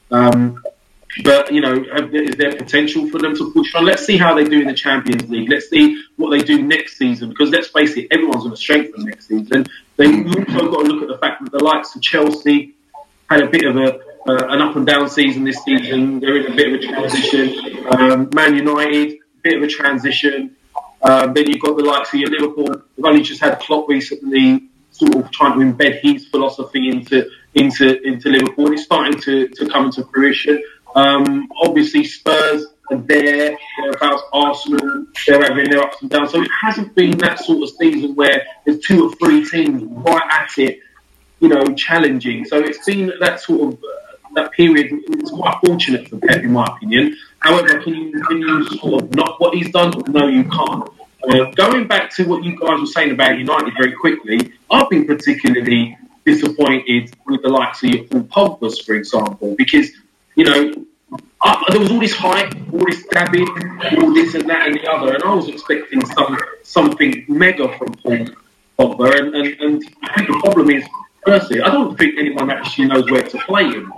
But, is there potential for them to push on? Let's see how they do in the Champions League. Let's see what they do next season, because let's face it, everyone's going to strengthen next season. They've also got to look at the fact that the likes of Chelsea had a bit of an up and down season this season. They're in a bit of a transition. Man United, bit of a transition. Then you've got the likes of your Liverpool. They've only just had Klopp recently sort of trying to embed his philosophy into Liverpool. It's starting to come into fruition. Obviously, Spurs are there. Thereabouts Arsenal, they're having their ups and downs. So it hasn't been that sort of season where there's 2 or 3 teams right at it, challenging. So it's been that sort of that period. It's quite fortunate for Pep, in my opinion. However, can you sort of knock what he's done? No, you can't. Going back to what you guys were saying about United very quickly, I've been particularly disappointed with the likes of your Paul Pogba, for example, because, there was all this hype, all this dabbing, all this and that and the other, and I was expecting something mega from Paul Pogba, and I think the problem is, firstly, I don't think anyone actually knows where to play him.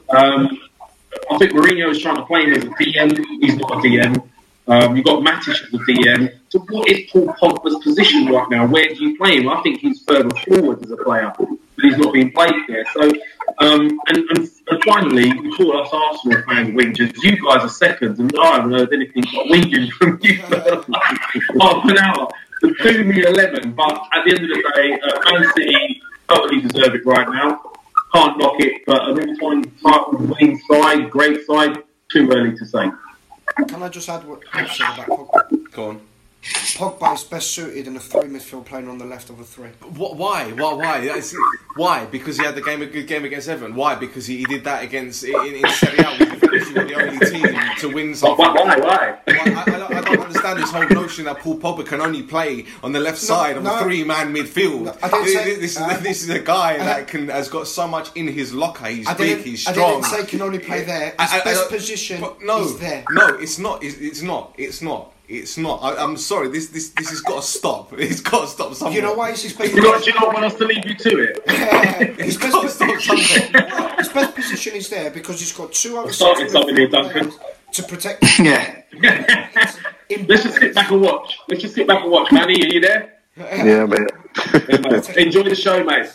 I think Mourinho is trying to play him as a DM. He's not a DM. You've got Matic as a DM. So what is Paul Pogba's position right now? Where do you play him? I think he's further forward as a player, but he's not being played there. So, and finally, we call us Arsenal fans whingers, because you guys are seconds, and I haven't heard anything but whinging from you for half an hour. The 2-11, but at the end of the day, Man City totally deserve it right now. Can't knock it, but an all-time title winning side, great side, too early to say. Can I just add what you said about Pogba? Go on. Pogba is best suited in a 3 midfield playing on the left of a 3. Why? Why? Because he had a good game against Everton. Why? Because he did that against in Serie A. We were the only team to win something. Why? I can't understand this whole notion that Paul Pogba can only play on the left side of a three-man midfield. No, I didn't say, this is a guy that has got so much in his locker. He's big, he's strong. I didn't say can only play there. His best position is there. No, it's not. It's not. I'm sorry. This has got to stop. It's got to stop somewhere. You know why it's his best? Do you not want us to leave you to it? His best position is there because he's got two other starting something here, Duncan. To protect him. Yeah. Let's just sit back and watch. Manny, are you there? Yeah, mate. Enjoy the show, mate.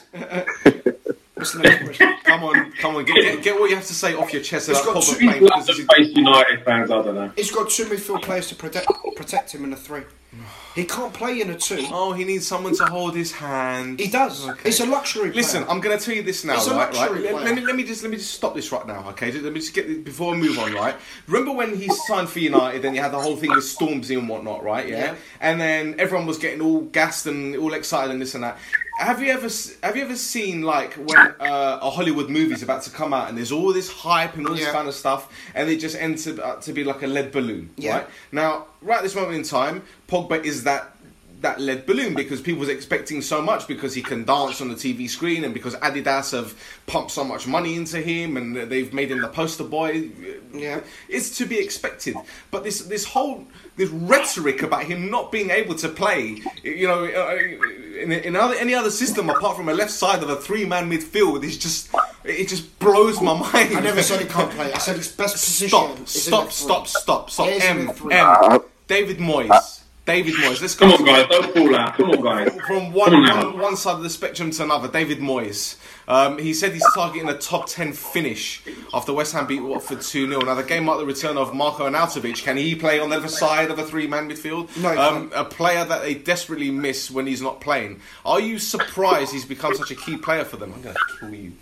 Come on, get what you have to say off your chest about Pogba He's playing. like the face United fans, I don't know. He's got two midfield players to protect him in a 3. He can't play in a 2. Oh, he needs someone to hold his hand. He does. Okay. It's a luxury player. Listen, I'm going to tell you this now, It's a right? luxury player. Let me just stop this right now, okay? Let me just get before we move on, right? Remember when he signed for United, and you had the whole thing with Stormzy and whatnot, right? Yeah. And then everyone was getting all gassed and all excited and this and that. Have you ever seen like when a Hollywood movie's about to come out and there's all this hype and all this kind of stuff and it just ends up to be like a lead balloon, right? Now, right at this moment in time, Pogba is that lead balloon because people was expecting so much because he can dance on the TV screen and because Adidas have pumped so much money into him and they've made him the poster boy. Yeah, it's to be expected. But this rhetoric about him not being able to play, you know, in any other system apart from a left side of a 3-man midfield is it just blows my mind. I never said he can't play. I said his best position. Stop. David Moyes. Let's go. Come on, guys. Don't fall out. Come on, guys. From one side of the spectrum to another, David Moyes. He said he's targeting a top 10 finish after West Ham beat Watford 2-0. Now, the game marked the return of Marko Arnautovic. Can he play on the other side of a 3-man midfield? No. A player that they desperately miss when he's not playing. Are you surprised he's become such a key player for them? I'm going to kill you.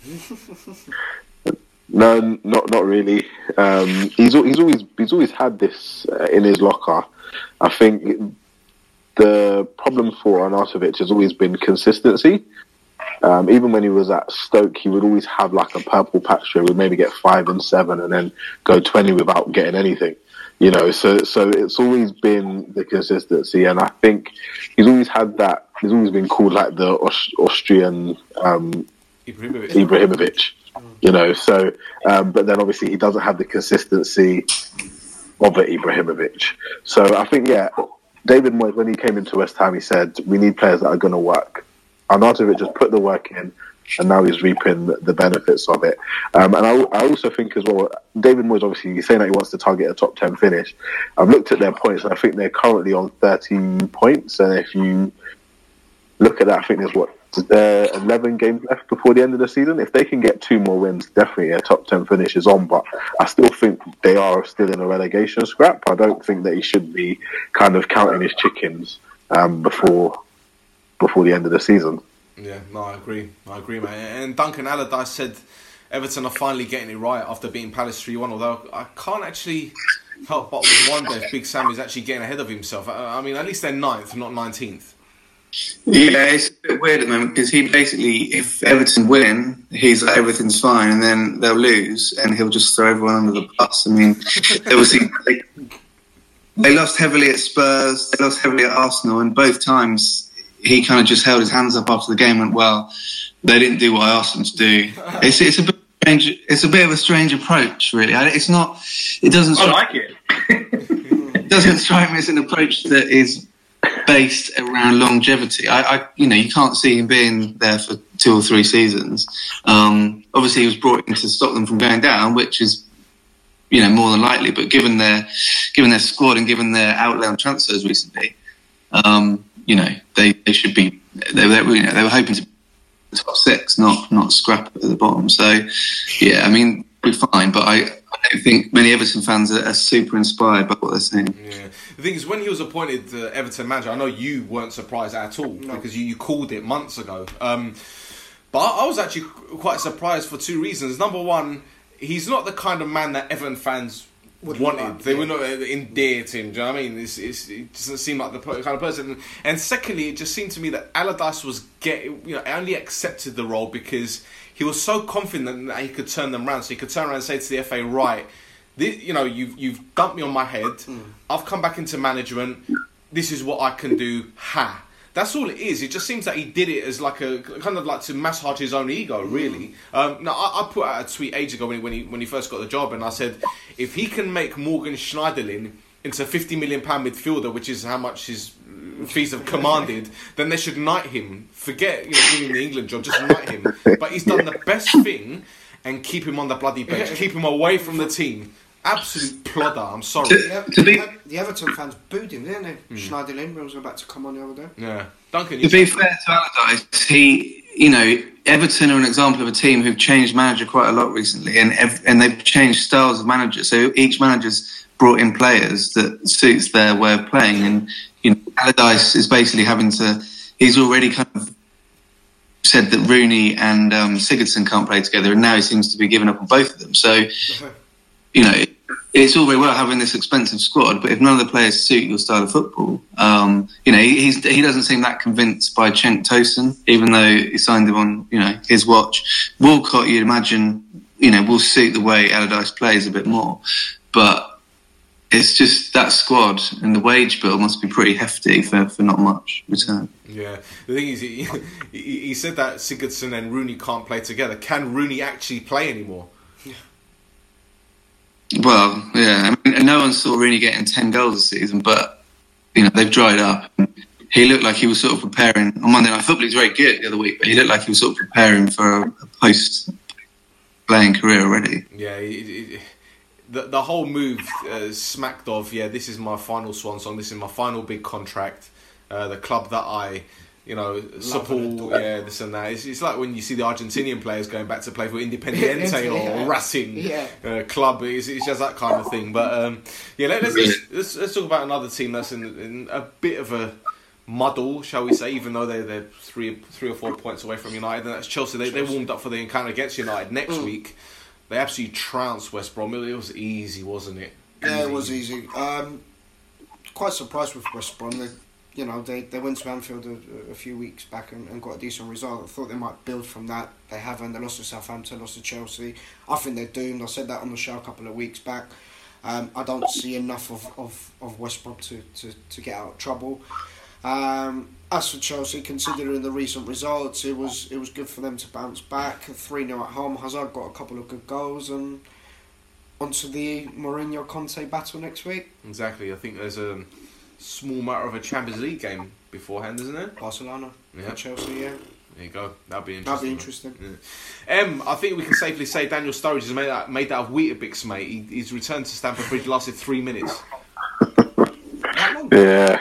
No, not really. He's always had this in his locker. I think the problem for Arnautovic has always been consistency. Even when he was at Stoke, he would always have like a purple patch where he would maybe get 5 and 7 and then go 20 without getting anything. You know, so it's always been the consistency, and I think he's always had that. He's always been called like the Austrian Ibrahimovic. You know, so but then obviously he doesn't have the consistency of it, Ibrahimovic. So I think, David Moyes, when he came into West Ham, he said, we need players that are going to work. Arnautovic just put the work in, and now he's reaping the benefits of it. And I also think as well, David Moyes, obviously, he's saying that he wants to target a top 10 finish. I've looked at their points, and I think they're currently on 13 points. And if you look at that, I think there's 11 games left before the end of the season. If they can get 2 more wins, definitely a top 10 finish is on. But I still think they are still in a relegation scrap. I don't think that he should be kind of counting his chickens before the end of the season. Yeah, no, I agree, mate. And Duncan Allardyce said Everton are finally getting it right after beating Palace 3-1. Although I can't actually help but wonder if Big Sam is actually getting ahead of himself. I mean, at least they're 9th, not 19th. Yeah, it's a bit weird at the moment because he basically, if Everton win, he's like, everything's fine, and then they'll lose, and he'll just throw everyone under the bus. I mean, obviously, they lost heavily at Spurs, they lost heavily at Arsenal, and both times he kind of just held his hands up after the game and went, well, they didn't do what I asked them to do. It's a bit strange. It's a bit of a strange approach, really. It's not. It doesn't. I like it. It doesn't strike me as an approach that is based around longevity. You can't see him being there for 2 or 3 seasons. Obviously, he was brought in to stop them from going down, which is, more than likely. But given their squad and given their outlay on transfers recently, they should be. They were hoping to be top 6, not scrap at the bottom. So, yeah, I mean, we're fine. But I don't think many Everton fans are super inspired by what they're seeing. Yeah. The thing is, when he was appointed Everton manager, I know you weren't surprised at all because you called it months ago. But I was actually quite surprised for 2 reasons. Number one, he's not the kind of man that Everton fans wanted. They were not endeared to him. Do you know what I mean? It doesn't seem like the kind of person. And secondly, it just seemed to me that Allardyce was only accepted the role because he was so confident that he could turn them around. So he could turn around and say to the FA, right, you've dumped me on my head. I've come back into management. This is what I can do. Ha. That's all it is. It just seems that he did it as like a kind of like to massage his own ego, really. Now, I put out a tweet ages ago when he first got the job, and I said, if he can make Morgan Schneiderlin into a £50 million midfielder, which is how much his fees have commanded, then they should knight him. Forget giving him the England job, just knight him. But he's done the best thing and keep him on the bloody bench, keep him away from the team. Absolute plodder, I'm sorry. The Everton fans booed him, didn't they? Schneiderlin was about to come on the other day. Yeah. Duncan, to be fair to Allardyce, Everton are an example of a team who've changed manager quite a lot recently, and they've changed styles of manager. So each manager's brought in players that suits their way of playing, and Allardyce is basically he's already kind of said that Rooney and Sigurdsson can't play together, and now he seems to be giving up on both of them. So, it's all very well having this expensive squad, but if none of the players suit your style of football, he doesn't seem that convinced by Cenk Tosun, even though he signed him on, his watch. Walcott, you'd imagine, will suit the way Allardyce plays a bit more, but it's just that squad and the wage bill must be pretty hefty for not much return. Yeah, the thing is, he said that Sigurdsson and Rooney can't play together. Can Rooney actually play anymore? Well, yeah. I mean, no one saw Rooney getting 10 goals this season, but they've dried up. He looked like he was sort of preparing on Monday Night Football. He was very good the other week, but he looked like he was sort of preparing for a post-playing career already. Yeah, the whole move smacked of, this is my final swan song. This is my final big contract. The club that I support, this and that. It's like when you see the Argentinian players going back to play for Independiente or Racing club. It's just that kind of thing. But let's talk about another team that's in a bit of a muddle, shall we say? Even though they're three or 4 points away from United, and that's Chelsea. They warmed up for the encounter against United next week. They absolutely trounced West Brom. It was easy, wasn't it? Yeah, it was easy. Quite surprised with West Brom. They went to Anfield a few weeks back and got a decent result. I thought they might build from that. They haven't. They lost to Southampton, lost to Chelsea. I think they're doomed. I said that on the show a couple of weeks back. I don't see enough of West Brom to get out of trouble. As for Chelsea, considering the recent results, it was good for them to bounce back. 3-0 at home. Hazard got a couple of good goals, and onto the Mourinho-Conte battle next week. Exactly. I think there's a small matter of a Champions League game beforehand, isn't it? Barcelona, for Chelsea, There you go. That'd be interesting. Yeah. I think we can safely say Daniel Sturridge is made out of Weetabix, mate. He's returned to Stamford Bridge, lasted 3 minutes. Yeah.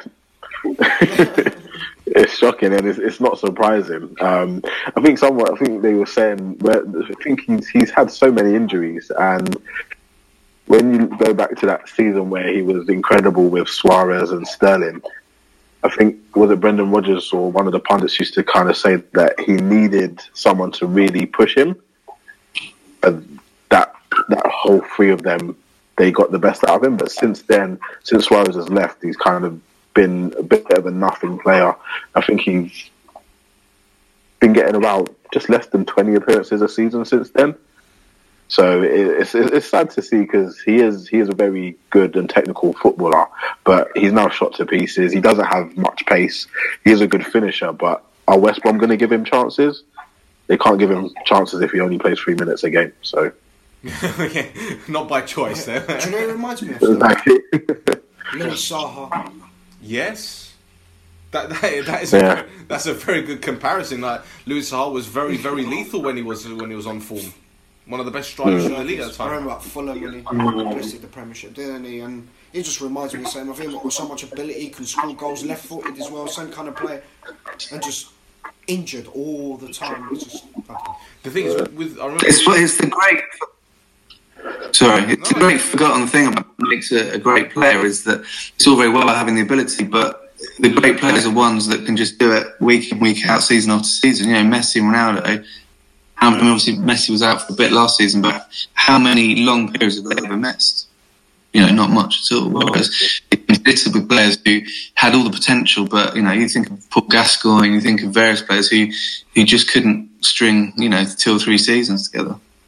It's shocking, and it's not surprising. I think they were saying, he's had so many injuries, and when you go back to that season where he was incredible with Suarez and Sterling, I think, was it Brendan Rodgers or one of the pundits used to kind of say that he needed someone to really push him. And that whole three of them, they got the best out of him. But since then, since Suarez has left, he's kind of been a bit of a nothing player. I think he's been getting about just less than 20 appearances a season since then. So it's sad to see, because he is a very good and technical footballer, but he's now shot to pieces. He doesn't have much pace. He is a good finisher, but are West Brom going to give him chances? They can't give him chances if he only plays 3 minutes a game. So not by choice. Do you know who it reminds me of? Exactly. Louis Saha. Yes. That's a very good comparison. Like, Louis Saha was very, very lethal when he was on form. One of the best strikers in the league at the time. I remember about Fulham when he listed the Premiership, didn't he? And he just reminds me the same of him. With so much ability, can score goals, left-footed as well, same kind of player, and just injured all the time. It's just the thing is, I remember it's the great. Sorry, it's the great forgotten thing about what makes a great player is that it's all very well having the ability, but the great players are ones that can just do it week in, week out, season after season. Messi and Ronaldo. I mean, obviously Messi was out for a bit last season, but how many long periods have they ever missed? Not much at all. Whereas it's littered with players who had all the potential, but you think of Paul Gascoigne, you think of various players who just couldn't string 2 or 3 seasons together.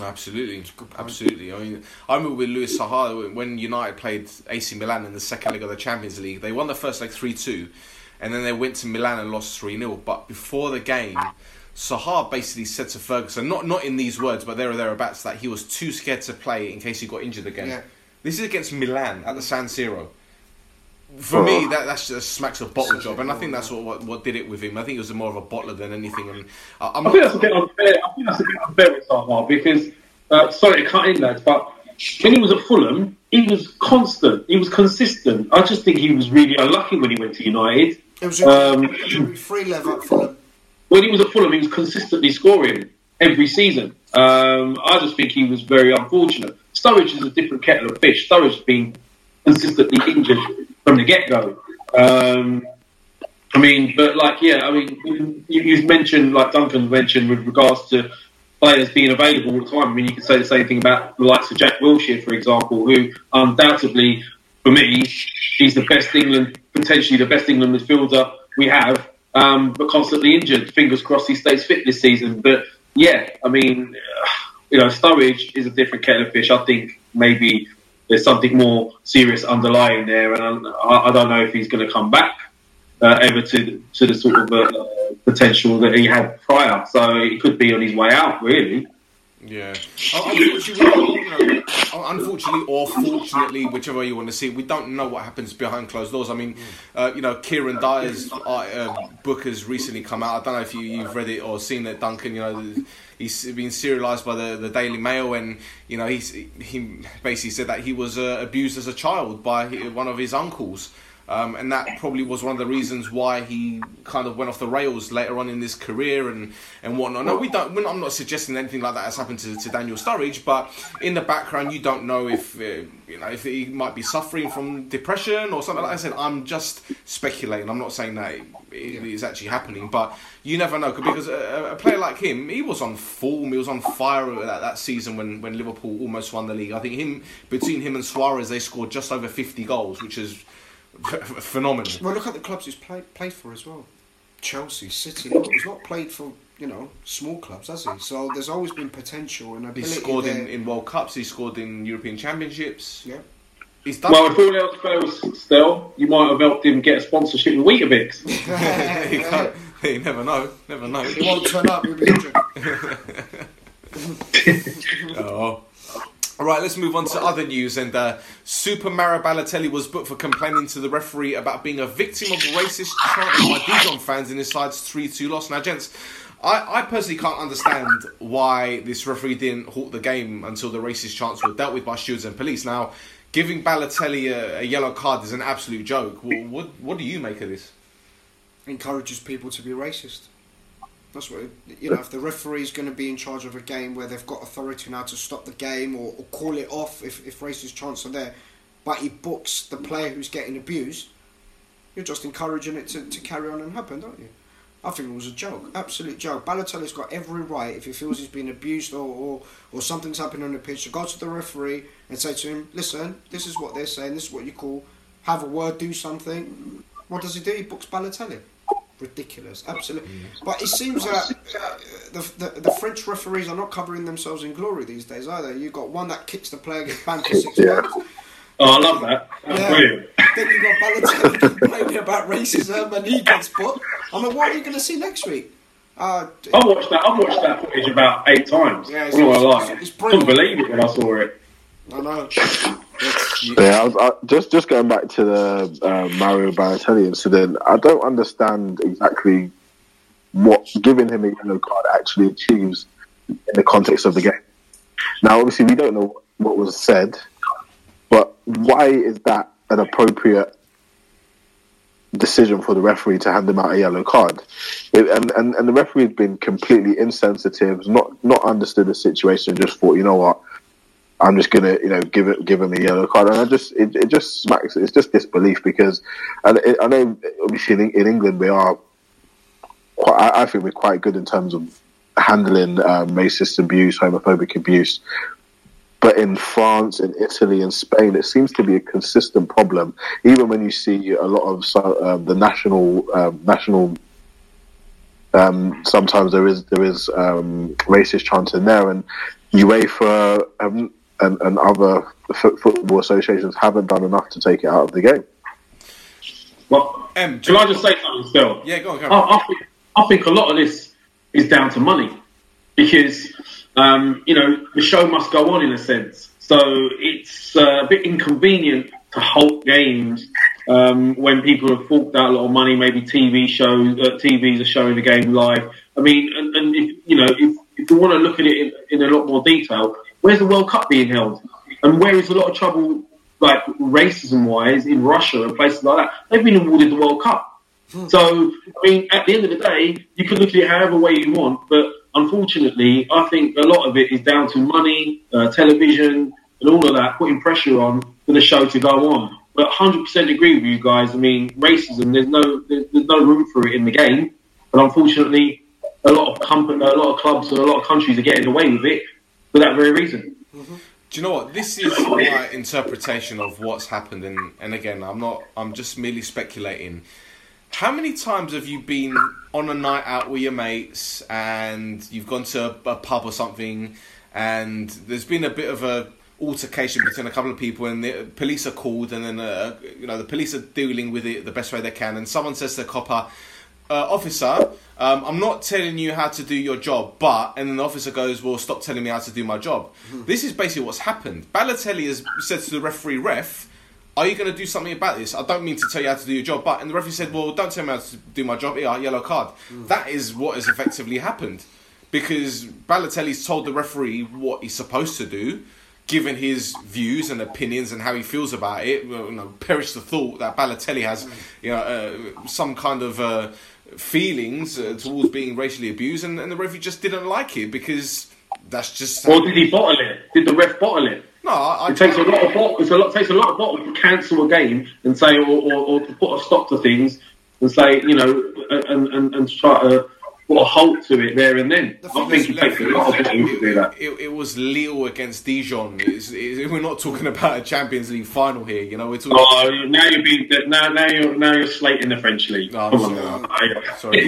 Absolutely, absolutely. I mean, I remember with Louis Saha when United played AC Milan in the second leg of the Champions League. They won the first leg 3-2, and then they went to Milan and lost 3-0. But before the game, Saha basically said to Ferguson, not in these words, but there or thereabouts, that he was too scared to play in case he got injured again. Yeah. This is against Milan at the San Siro. For me, that's just smacks of bottle job, and I think that's what did it with him. I think he was more of a bottler than anything. And I think that's a bit unfair. I think that's a bit unfair with Zaha because sorry to cut in, lads, but when he was at Fulham, he was constant. He was consistent. I just think he was really unlucky when he went to United. It was a free level at Fulham. When he was at Fulham, he was consistently scoring every season. I just think he was very unfortunate. Sturridge is a different kettle of fish. Sturridge has been consistently injured from the get-go. I mean, but like, yeah, I mean, you mentioned, like Duncan mentioned, with regards to players being available all the time. I mean, you could say the same thing about the likes of Jack Wilshere, for example, who undoubtedly, for me, he's the best England, potentially the best England midfielder we have, but constantly injured. Fingers crossed he stays fit this season. But yeah, I mean, Sturridge is a different kettle of fish. I think maybe there's something more serious underlying there, and I don't know if he's going to come back ever to the sort of potential that he had prior. So it could be on his way out, really. Yeah. Unfortunately or fortunately, whichever way you want to see it, we don't know what happens behind closed doors. I mean, Kieran Dyer's book has recently come out. I don't know if you've read it or seen it, Duncan. He's been serialised by the Daily Mail, and he basically said that he was abused as a child by one of his uncles. And that probably was one of the reasons why he kind of went off the rails later on in his career and whatnot. No, I'm not suggesting anything like that has happened to Daniel Sturridge, but in the background, you don't know if he might be suffering from depression or something. Like I said, I'm just speculating. I'm not saying that it is actually happening, but you never know, because a player like him, he was on form, he was on fire that season when Liverpool almost won the league. I think between him and Suarez, they scored just over 50 goals, which is phenomenal. Well, look at the clubs he's played for as well. Chelsea, City. He's not played for small clubs, has he? So there's always been potential and ability. He scored there. in World Cups. He scored in European Championships. Yeah. He's done. Well, if all else fails, still, you might have helped him get a sponsorship with Weetabix. You never know. Never know. He won't turn up. He'll be injured. Oh. All right, let's move on to other news. And Super Mario Balotelli was booked for complaining to the referee about being a victim of racist chanting by Dijon fans in his side's 3-2 loss. Now, gents, I personally can't understand why this referee didn't halt the game until the racist chants were dealt with by stewards and police. Now, giving Balotelli a yellow card is an absolute joke. What do you make of this? Encourages people to be racist. That's what, if the referee is going to be in charge of a game where they've got authority now to stop the game or call it off if racist chants are there, but he books the player who's getting abused, you're just encouraging it to carry on and happen, don't you? I think it was a joke, absolute joke. Balotelli's got every right, if he feels he's been abused or something's happening on the pitch, to go to the referee and say to him, listen, this is what they're saying, this is what you call, have a word, do something. What does he do? He books Balotelli. Ridiculous, absolutely. But it seems that the French referees are not covering themselves in glory these days either. You've got one that kicks the player, gets banned for 6 months. Oh, I love that. That's brilliant. Then you've got Balotelli complaining about racism and he gets booked. I mean, what are you going to see next week? I've watched that footage about 8 times. Yeah, it's brilliant. Couldn't believe it when I saw it. I know. Yeah, I just going back to the Mario Balotelli incident. I don't understand exactly what giving him a yellow card actually achieves in the context of the game. Now, obviously, we don't know what was said, but why is that an appropriate decision for the referee to hand him out a yellow card? And the referee has been completely insensitive, not understood the situation, just thought, you know what, I'm just gonna, give him a yellow card, and it just smacks. It's just disbelief because, I know obviously in England we are I think we're quite good in terms of handling racist abuse, homophobic abuse. But in France, in Italy, and Spain, it seems to be a consistent problem. Even when you see a lot of the national. Sometimes there is racist chanting there, and UEFA and other football associations haven't done enough to take it out of the game. Well, can I just say something still? Yeah, go on. I think a lot of this is down to money because, the show must go on in a sense. So it's a bit inconvenient to halt games when people have forked out a lot of money. Maybe TVs are showing the game live. I mean, and if you want to look at it in a lot more detail, where's the World Cup being held? And where is a lot of trouble, like racism-wise, in Russia and places like that? They've been awarded the World Cup. So, I mean, at the end of the day, you can look at it however way you want, but unfortunately, I think a lot of it is down to money, television, and all of that, putting pressure on for the show to go on. But 100% agree with you guys. I mean, racism, there's no room for it in the game. But unfortunately, a lot of clubs and a lot of countries are getting away with it for that very reason. Mm-hmm. Do you know what? This is my interpretation of what's happened, and again, I'm just merely speculating. How many times have you been on a night out with your mates and you've gone to a pub or something and there's been a bit of a altercation between a couple of people and the police are called and then the police are dealing with it the best way they can and someone says to the copper, officer, I'm not telling you how to do your job, and then the officer goes, well, stop telling me how to do my job. This is basically what's happened. Balotelli has said to the referee, are you going to do something about this? I don't mean to tell you how to do your job, and the referee said, well, don't tell me how to do my job, yellow card. That is what has effectively happened. Because Balotelli's told the referee what he's supposed to do, given his views and opinions and how he feels about it. Perish the thought that Balotelli has some kind of feelings towards being racially abused, and the referee just didn't like it because that's just... Or did he bottle it? Did the ref bottle it? No, it takes a lot of bottle to cancel a game and say, or to put a stop to things and say, and try to put a halt to it there and then. I think it takes a lot of bottle to do that. It was Lille against Dijon. We're not talking about a Champions League final here. We're talking. Oh, now you're slating the French league. No, come on. Sorry.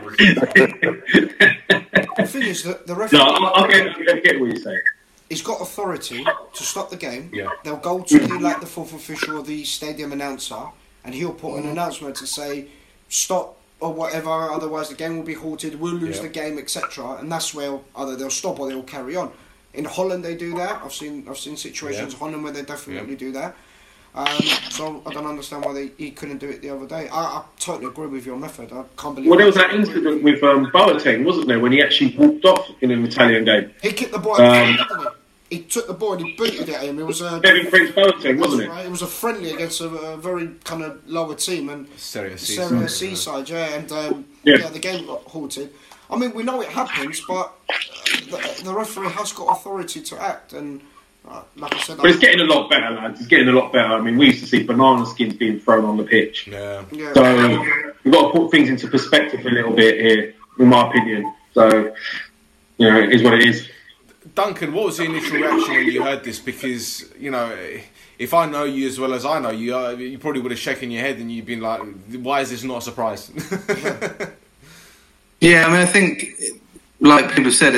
The thing is that the referee... No, I get what you're saying. He's got authority to stop the game. Yeah. They'll go to the fourth official or the stadium announcer, and he'll put an announcement to say stop or whatever. Otherwise, the game will be halted. We'll lose the game, etc. And that's where either they'll stop or they'll carry on. In Holland, they do that. I've seen situations in Holland where they definitely do that. So I don't understand why he couldn't do it the other day. I totally agree with your method. I can't believe. Well, there was that incident with Boateng, wasn't there, when he actually walked off in an Italian game? He kicked the ball, didn't he? He took the ball and he booted it at him. It was Kevin Prince Boateng, wasn't it? Right. It was a friendly against a very kind of lower team and Serie C side, and the game got halted. I mean, we know it happens, but the referee has got authority to act, and like I said, but it's getting a lot better, lads. It's getting a lot better. I mean, we used to see banana skins being thrown on the pitch. Yeah. So we've got to put things into perspective a little bit here, in my opinion. So it is what it is. Duncan, what was the initial reaction when you heard this? Because, if I know you as well as I know you, you probably would have shaken your head and you'd been like, why is this not a surprise? Yeah, I mean, I think, like people said,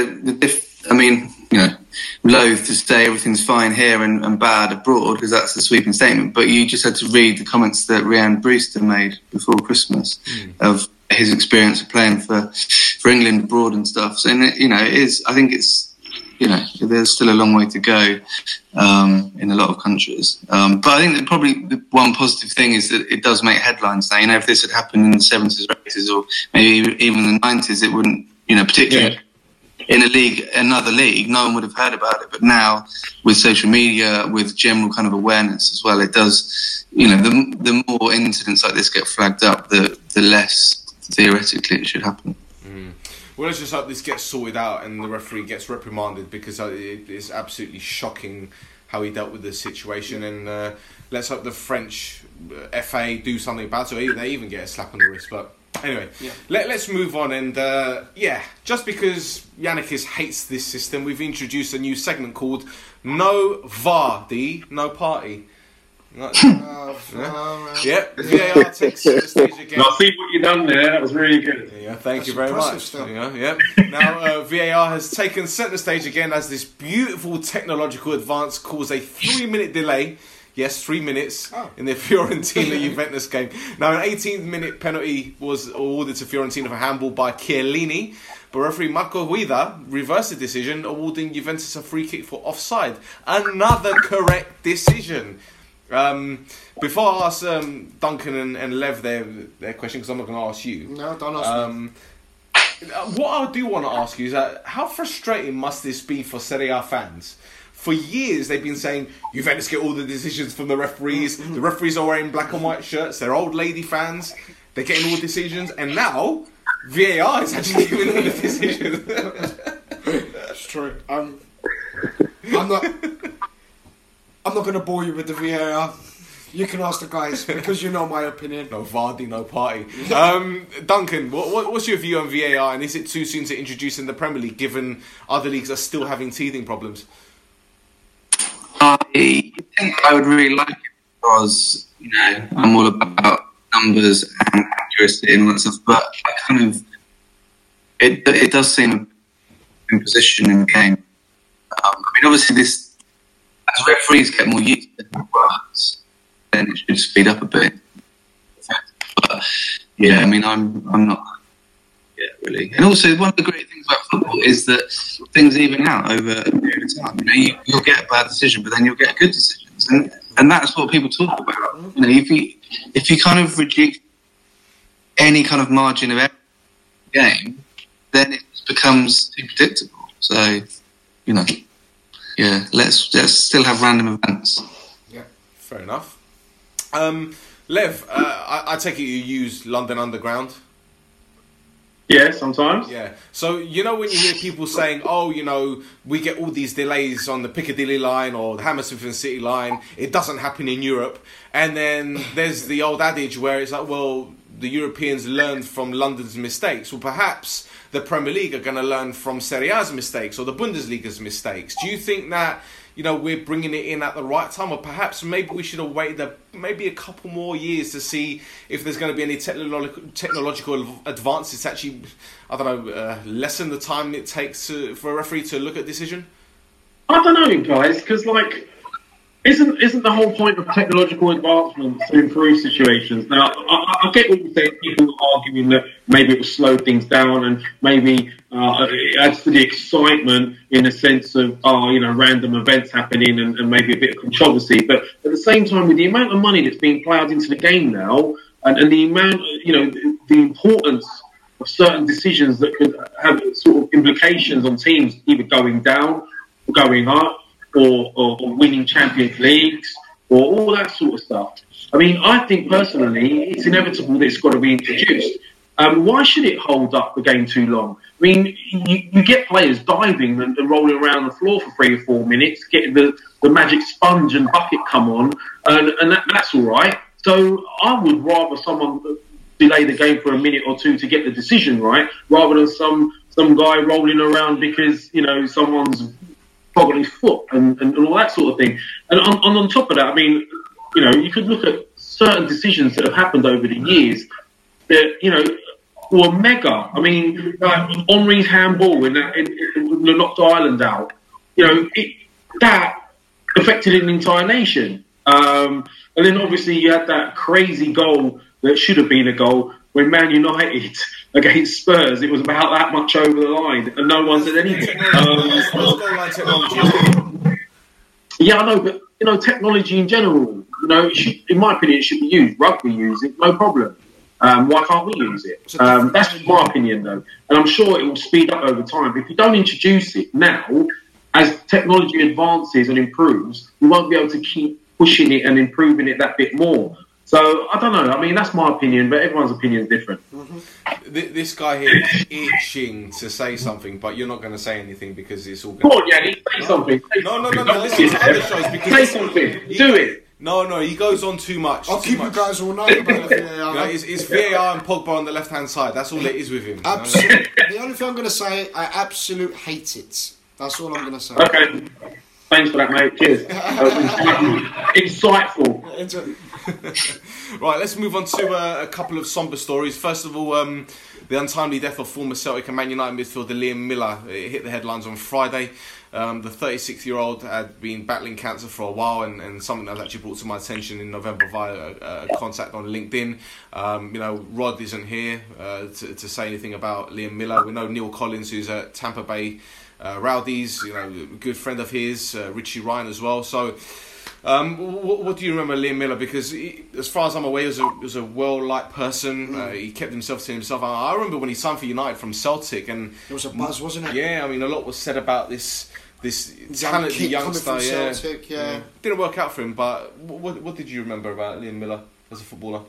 loath to say everything's fine here and bad abroad, because that's the sweeping statement, but you just had to read the comments that Rhian Brewster made before Christmas of his experience of playing for England abroad and stuff. So, it is, I think it's, there's still a long way to go in a lot of countries. But I think that probably the one positive thing is that it does make headlines now. If this had happened in the 70s or 80s or maybe even the 90s, it wouldn't, particularly in another league, no one would have heard about it. But now with social media, with general kind of awareness as well, it does, the more incidents like this get flagged up, the less theoretically it should happen. Well, let's just hope this gets sorted out and the referee gets reprimanded, because it is absolutely shocking how he dealt with the situation. And let's hope the French FA do something about it, or they even get a slap on the wrist. But anyway, let's move on. And just because Yannickis hates this system, we've introduced a new segment called No VAR, no party. Yep, VAR takes the stage again. I see what you've done there. That was really good. Yeah, thank That's you very impressive much. stuff. Yep. Now, VAR has taken centre stage again as this beautiful technological advance caused a 3-minute delay. Yes, 3 minutes in the Fiorentina-Juventus game. Now, an 18th-minute penalty was awarded to Fiorentina for handball by Chiellini, but referee Marco Guida reversed the decision, awarding Juventus a free kick for offside. Another correct decision. Before I ask Duncan and Lev their question, because I'm not going to ask you. No, don't ask me. What I do want to ask you is how frustrating must this be for Serie A fans? For years, they've been saying, Juventus get all the decisions from the referees. The referees are wearing black and white shirts. They're old lady fans. They're getting all the decisions. And now, VAR is actually giving all the decisions. It's true. I'm not going to bore you with the VAR. You can ask the guys, because you know my opinion. No Vardy, no party. Duncan, what's your view on VAR? And is it too soon to introduce in the Premier League, given other leagues are still having teething problems? I think I would really like it because, I'm all about numbers and accuracy and all that stuff, but I kind of, it does seem in position in the game. Obviously as referees get more used to it works, then it should speed up a bit. But, I'm not... Yeah, really. And also, one of the great things about football is that things even out over a period of time. You'll get a bad decision, but then you'll get good decisions, and that's what people talk about. If you kind of reduce any kind of margin of error in the game, then it becomes too predictable. So, let's still have random events. Yeah, fair enough. Lev, I take it you use London Underground. Yeah, sometimes. Yeah. So, when you hear people saying, we get all these delays on the Piccadilly line or the Hammersmith and City line, it doesn't happen in Europe. And then there's the old adage where it's like, well, the Europeans learned from London's mistakes. Well, perhaps the Premier League are going to learn from Serie A's mistakes or the Bundesliga's mistakes. Do you think that, we're bringing it in at the right time, or perhaps maybe we should have waited maybe a couple more years to see if there's going to be any technological advances to actually, lessen the time it takes for a referee to look at a decision? I don't know, guys, because isn't the whole point of technological advancement to improve situations? Now, I get what you're saying. People are arguing that maybe it will slow things down and maybe it adds to the excitement in the sense of, random events happening and maybe a bit of controversy. But at the same time, with the amount of money that's being ploughed into the game now and the amount, the importance of certain decisions that could have sort of implications on teams either going down or going up, or winning Champions Leagues, or all that sort of stuff. I think personally, it's inevitable that it's got to be introduced. Why should it hold up the game too long? You get players diving and rolling around the floor for 3 or 4 minutes, getting the magic sponge and bucket come on, and that's all right. So I would rather someone delay the game for a minute or two to get the decision right, rather than some guy rolling around because, someone's boggling his foot and all that sort of thing. And on top of that, you could look at certain decisions that have happened over the years that, were mega. Like Henri's handball when knocked Ireland out, that affected an entire nation. And then obviously you had that crazy goal that should have been a goal when Man United against Spurs, it was about that much over the line, and no one said anything. Yeah, I know, but technology in general, in my opinion, it should be used. Rugby use it, no problem. Why can't we use it? That's my opinion, though, and I'm sure it will speed up over time. But if you don't introduce it now, as technology advances and improves, we won't be able to keep pushing it and improving it that bit more. So, I don't know. That's my opinion, but everyone's opinion is different. Mm-hmm. This guy here is itching to say something, but you're not going to say anything because it's all going to... Go on, Yanni, say something. No. Listen to other shows because... Say something. Do it. No, he goes on too much. I'll keep you guys all night about the VAR. It's VAR and Pogba on the left-hand side. That's all it is with him. Absolutely. The only thing I'm going to say, I absolutely hate it. That's all I'm going to say. Okay. Thanks for that, mate. Cheers. Insightful. Right, let's move on to a couple of sombre stories. First of all, the untimely death of former Celtic and Man United midfielder Liam Miller. It hit the headlines on Friday. The 36-year-old had been battling cancer for a while, and something that was actually brought to my attention in November via a contact on LinkedIn. Rod isn't here to say anything about Liam Miller. We know Neil Collins, who's at Tampa Bay Rowdies, a good friend of his, Richie Ryan as well. So, what do you remember Liam Miller? Because as far as I'm aware, he was a well-liked person. He kept himself to himself. I remember when he signed for United from Celtic, and There was a buzz, wasn't it? yeah, I mean, a lot was said about this talented kid coming youngster. from Yeah. Celtic, yeah. Didn't work out for him. But what did you remember about Liam Miller as a footballer?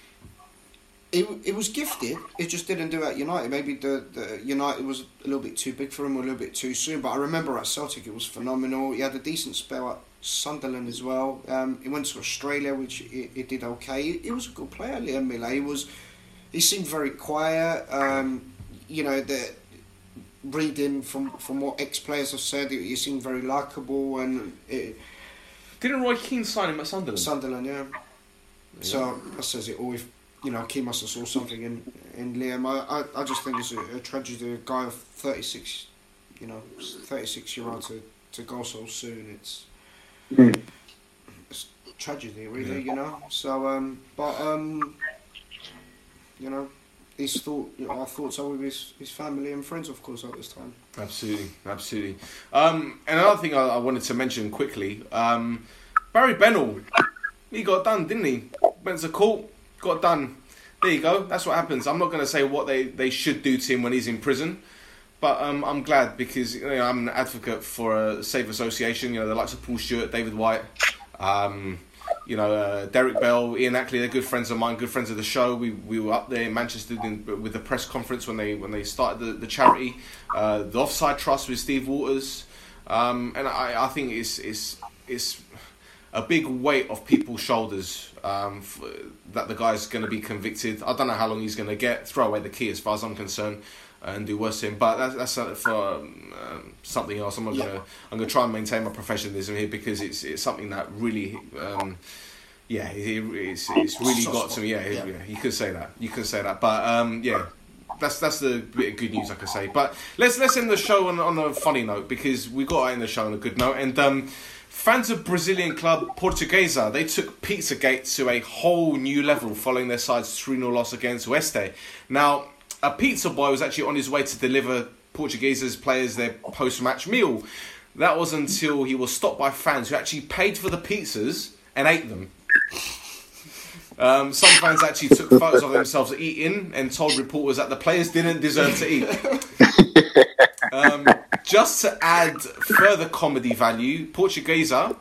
It was gifted. It just didn't do at United. Maybe the United was a little bit too big for him, or a little bit too soon. But I remember at Celtic, it was phenomenal. He had a decent spell at Sunderland as well. He went to Australia, which he did okay. He was a good player, Liam Miller. He seemed very quiet. Reading from what ex-players have said, he seemed very likeable, and Didn't Roy Keane sign him at Sunderland? Sunderland, yeah. So that says it all. If Keane must have saw something in Liam. I just think it's a tragedy. A guy of 36, 36-year-old to go so soon. It's tragedy, really. So, our thoughts are with his family and friends, of course, at this time. Absolutely. And another thing I wanted to mention quickly, Barry Bennell, he got done, didn't he? Went to court, got done. There you go. That's what happens. I'm not going to say what they should do to him when he's in prison, but I'm glad because I'm an advocate for a safe association. The likes of Paul Stewart, David White, Derek Bell, Ian Ackley. They're good friends of mine, good friends of the show. We were up there in Manchester with the press conference when they started the charity, the Offside Trust with Steve Waters, and I think it's a big weight off people's shoulders that the guy's going to be convicted. I don't know how long he's going to get. Throw away the key as far as I'm concerned and do worse to him. But that's for something else. I'm going to try and maintain my professionalism here because it's something that really, it's really got to me. Yeah, you could say that. But that's the bit of good news I could say. But let's end the show on a funny note because we got to end the show on a good note. And fans of Brazilian club Portuguesa, they took Pizzagate to a whole new level following their side's 3-0 loss against Oeste. Now, a pizza boy was actually on his way to deliver Portuguesa's players their post-match meal. That was until he was stopped by fans who actually paid for the pizzas and ate them. Some fans actually took photos of themselves eating and told reporters that the players didn't deserve to eat. Just to add further comedy value, Portuguesa,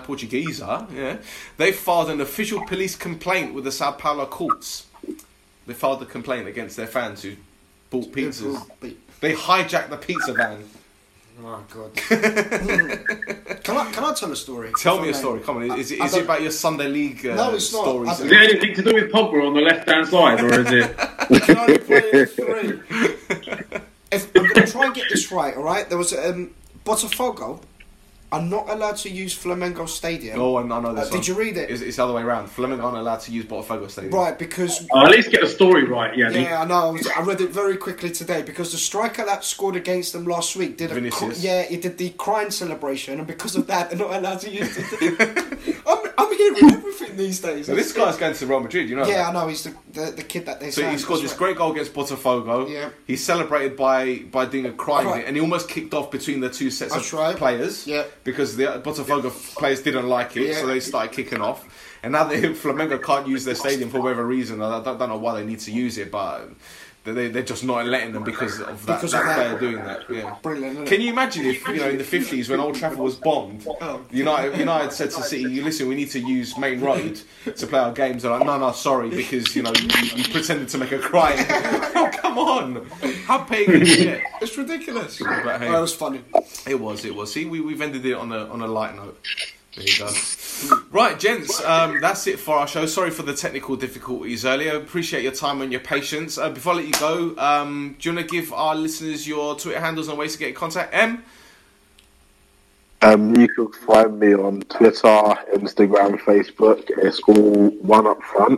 they filed an official police complaint with the Sao Paulo courts. They filed a complaint against their fans who bought pizzas. They hijacked the pizza van. Oh God! Can I tell a story? Tell me a story. Come on, is it about your Sunday League no, it's stories? not. Is it anything to do with Pogba on the left-hand side, or is it? Can only play 3. I'm going to try and get this right. All right, there was Botafogo are not allowed to use Flamengo Stadium. Oh, I know this. Did you read it? It's the other way around. Flamengo aren't allowed to use Botafogo Stadium. Right, because At least get the story right, yeah. Yeah, I know. I read it very quickly today because the striker that scored against them last week did he did the crying celebration, and because of that, they're not allowed to use it. I'm hearing everything these days. So this guy's going to Real Madrid, you know? Yeah, that? I know. He's the kid that they. So he scored this great goal against Botafogo. Yeah. He celebrated by doing a crying bit, and he almost kicked off between the two sets of players. Yeah. Because the Botafogo players didn't like it, so they started kicking off. And now Flamengo can't use their stadium for whatever reason. I don't know why they need to use it, but they're just not letting them because of that player doing that. Yeah. Brilliant, isn't it? Can you imagine if in the 50s when Old Trafford was bombed, United said to City, "Listen, we need to use Main Road to play our games." They're like, "No, sorry, because you pretended to make a cry." Oh, come on! How pagan is it? It's ridiculous. But, hey, it was funny. It was. See, we've ended it on a light note. There you go. Right, gents, that's it for our show. Sorry for the technical difficulties earlier. Appreciate your time and your patience. Before I let you go, do you want to give our listeners your Twitter handles and ways to get in contact? You can find me on Twitter, Instagram, Facebook. It's all one up front,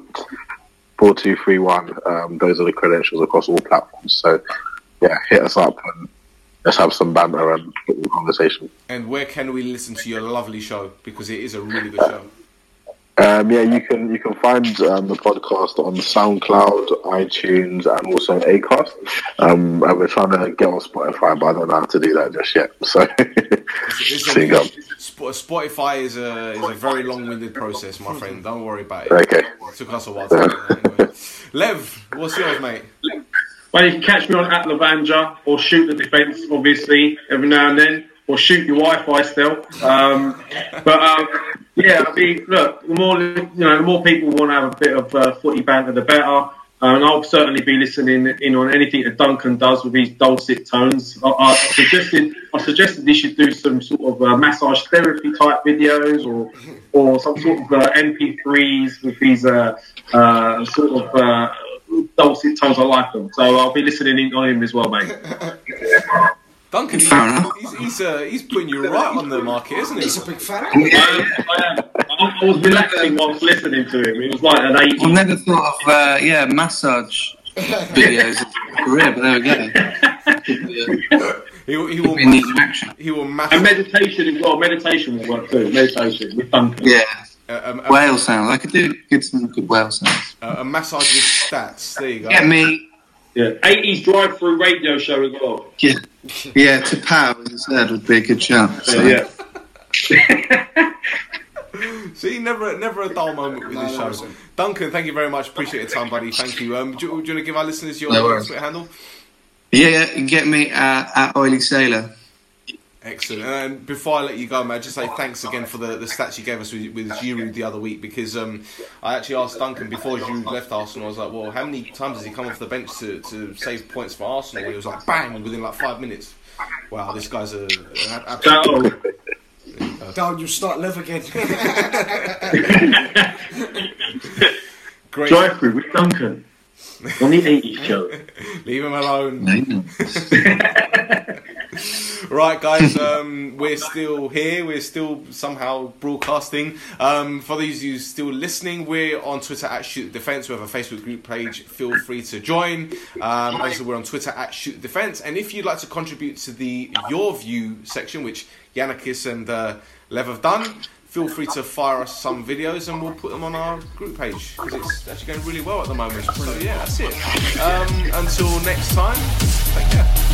4231. Those are the credentials across all platforms. So, yeah, hit us up and let's have some banter and conversation. And where can we listen to your lovely show? Because it is a really good show. You can find the podcast on SoundCloud, iTunes, and also Acast. And we're trying to get on Spotify, but I don't know how to do that just yet. So, Spotify is a very long-winded process, my friend. Don't worry about it. Okay. It took us a while to do that anyway. Lev, what's yours, mate? Well, you can catch me on @Lavanja or Shoot the Defence, obviously, every now and then, or shoot your Wi-Fi still. Yeah, I mean, look, the more people want to have a bit of footy banter, the better. And I'll certainly be listening in on anything that Duncan does with these dulcet tones. I suggested he should do some sort of massage therapy type videos or some sort of MP3s with these dulcet tones. I like them, so I'll be listening on him as well, mate. Duncan, he's putting you right on the market, isn't he? He's a big fan. I am. I was relaxing whilst listening to him. It was like an 80s. I never thought of massage videos of career, but there we go. He will mash. And meditation as well. Meditation will work too. Meditation with Duncan. Yeah. Whale sounds. I could do some good whale sounds. A massage with stats. There you go. Get me. Yeah. 80s drive-through radio show as well. Yeah, to power, as I said, would be a good chance. So. Yeah. See, never a dull moment with this show. Duncan, thank you very much. Appreciate your time, buddy. Thank you. Do you want to give our listeners your Twitter handle? Yeah, you can get me at Oily Sailor. Excellent. And before I let you go, man, just say thanks again for the stats you gave us with Giroud the other week, because I actually asked Duncan before Giroud left Arsenal, I was like, well, how many times has he come off the bench to save points for Arsenal? He was like, bang, within like 5 minutes. Wow, this guy's an absolute... Down, you start Lev again. Great. Drive through with Duncan on the 80s show. Leave him alone. Right, guys, we're still here. We're still somehow broadcasting. For those of you still listening, we're on Twitter @ShootDefence. We have a Facebook group page. Feel free to join. Also, we're on Twitter @ShootDefence. And if you'd like to contribute to the Your View section, which Yanakis and Lev have done, feel free to fire us some videos and we'll put them on our group page, because it's actually going really well at the moment. So yeah, that's it. Until next time, take care.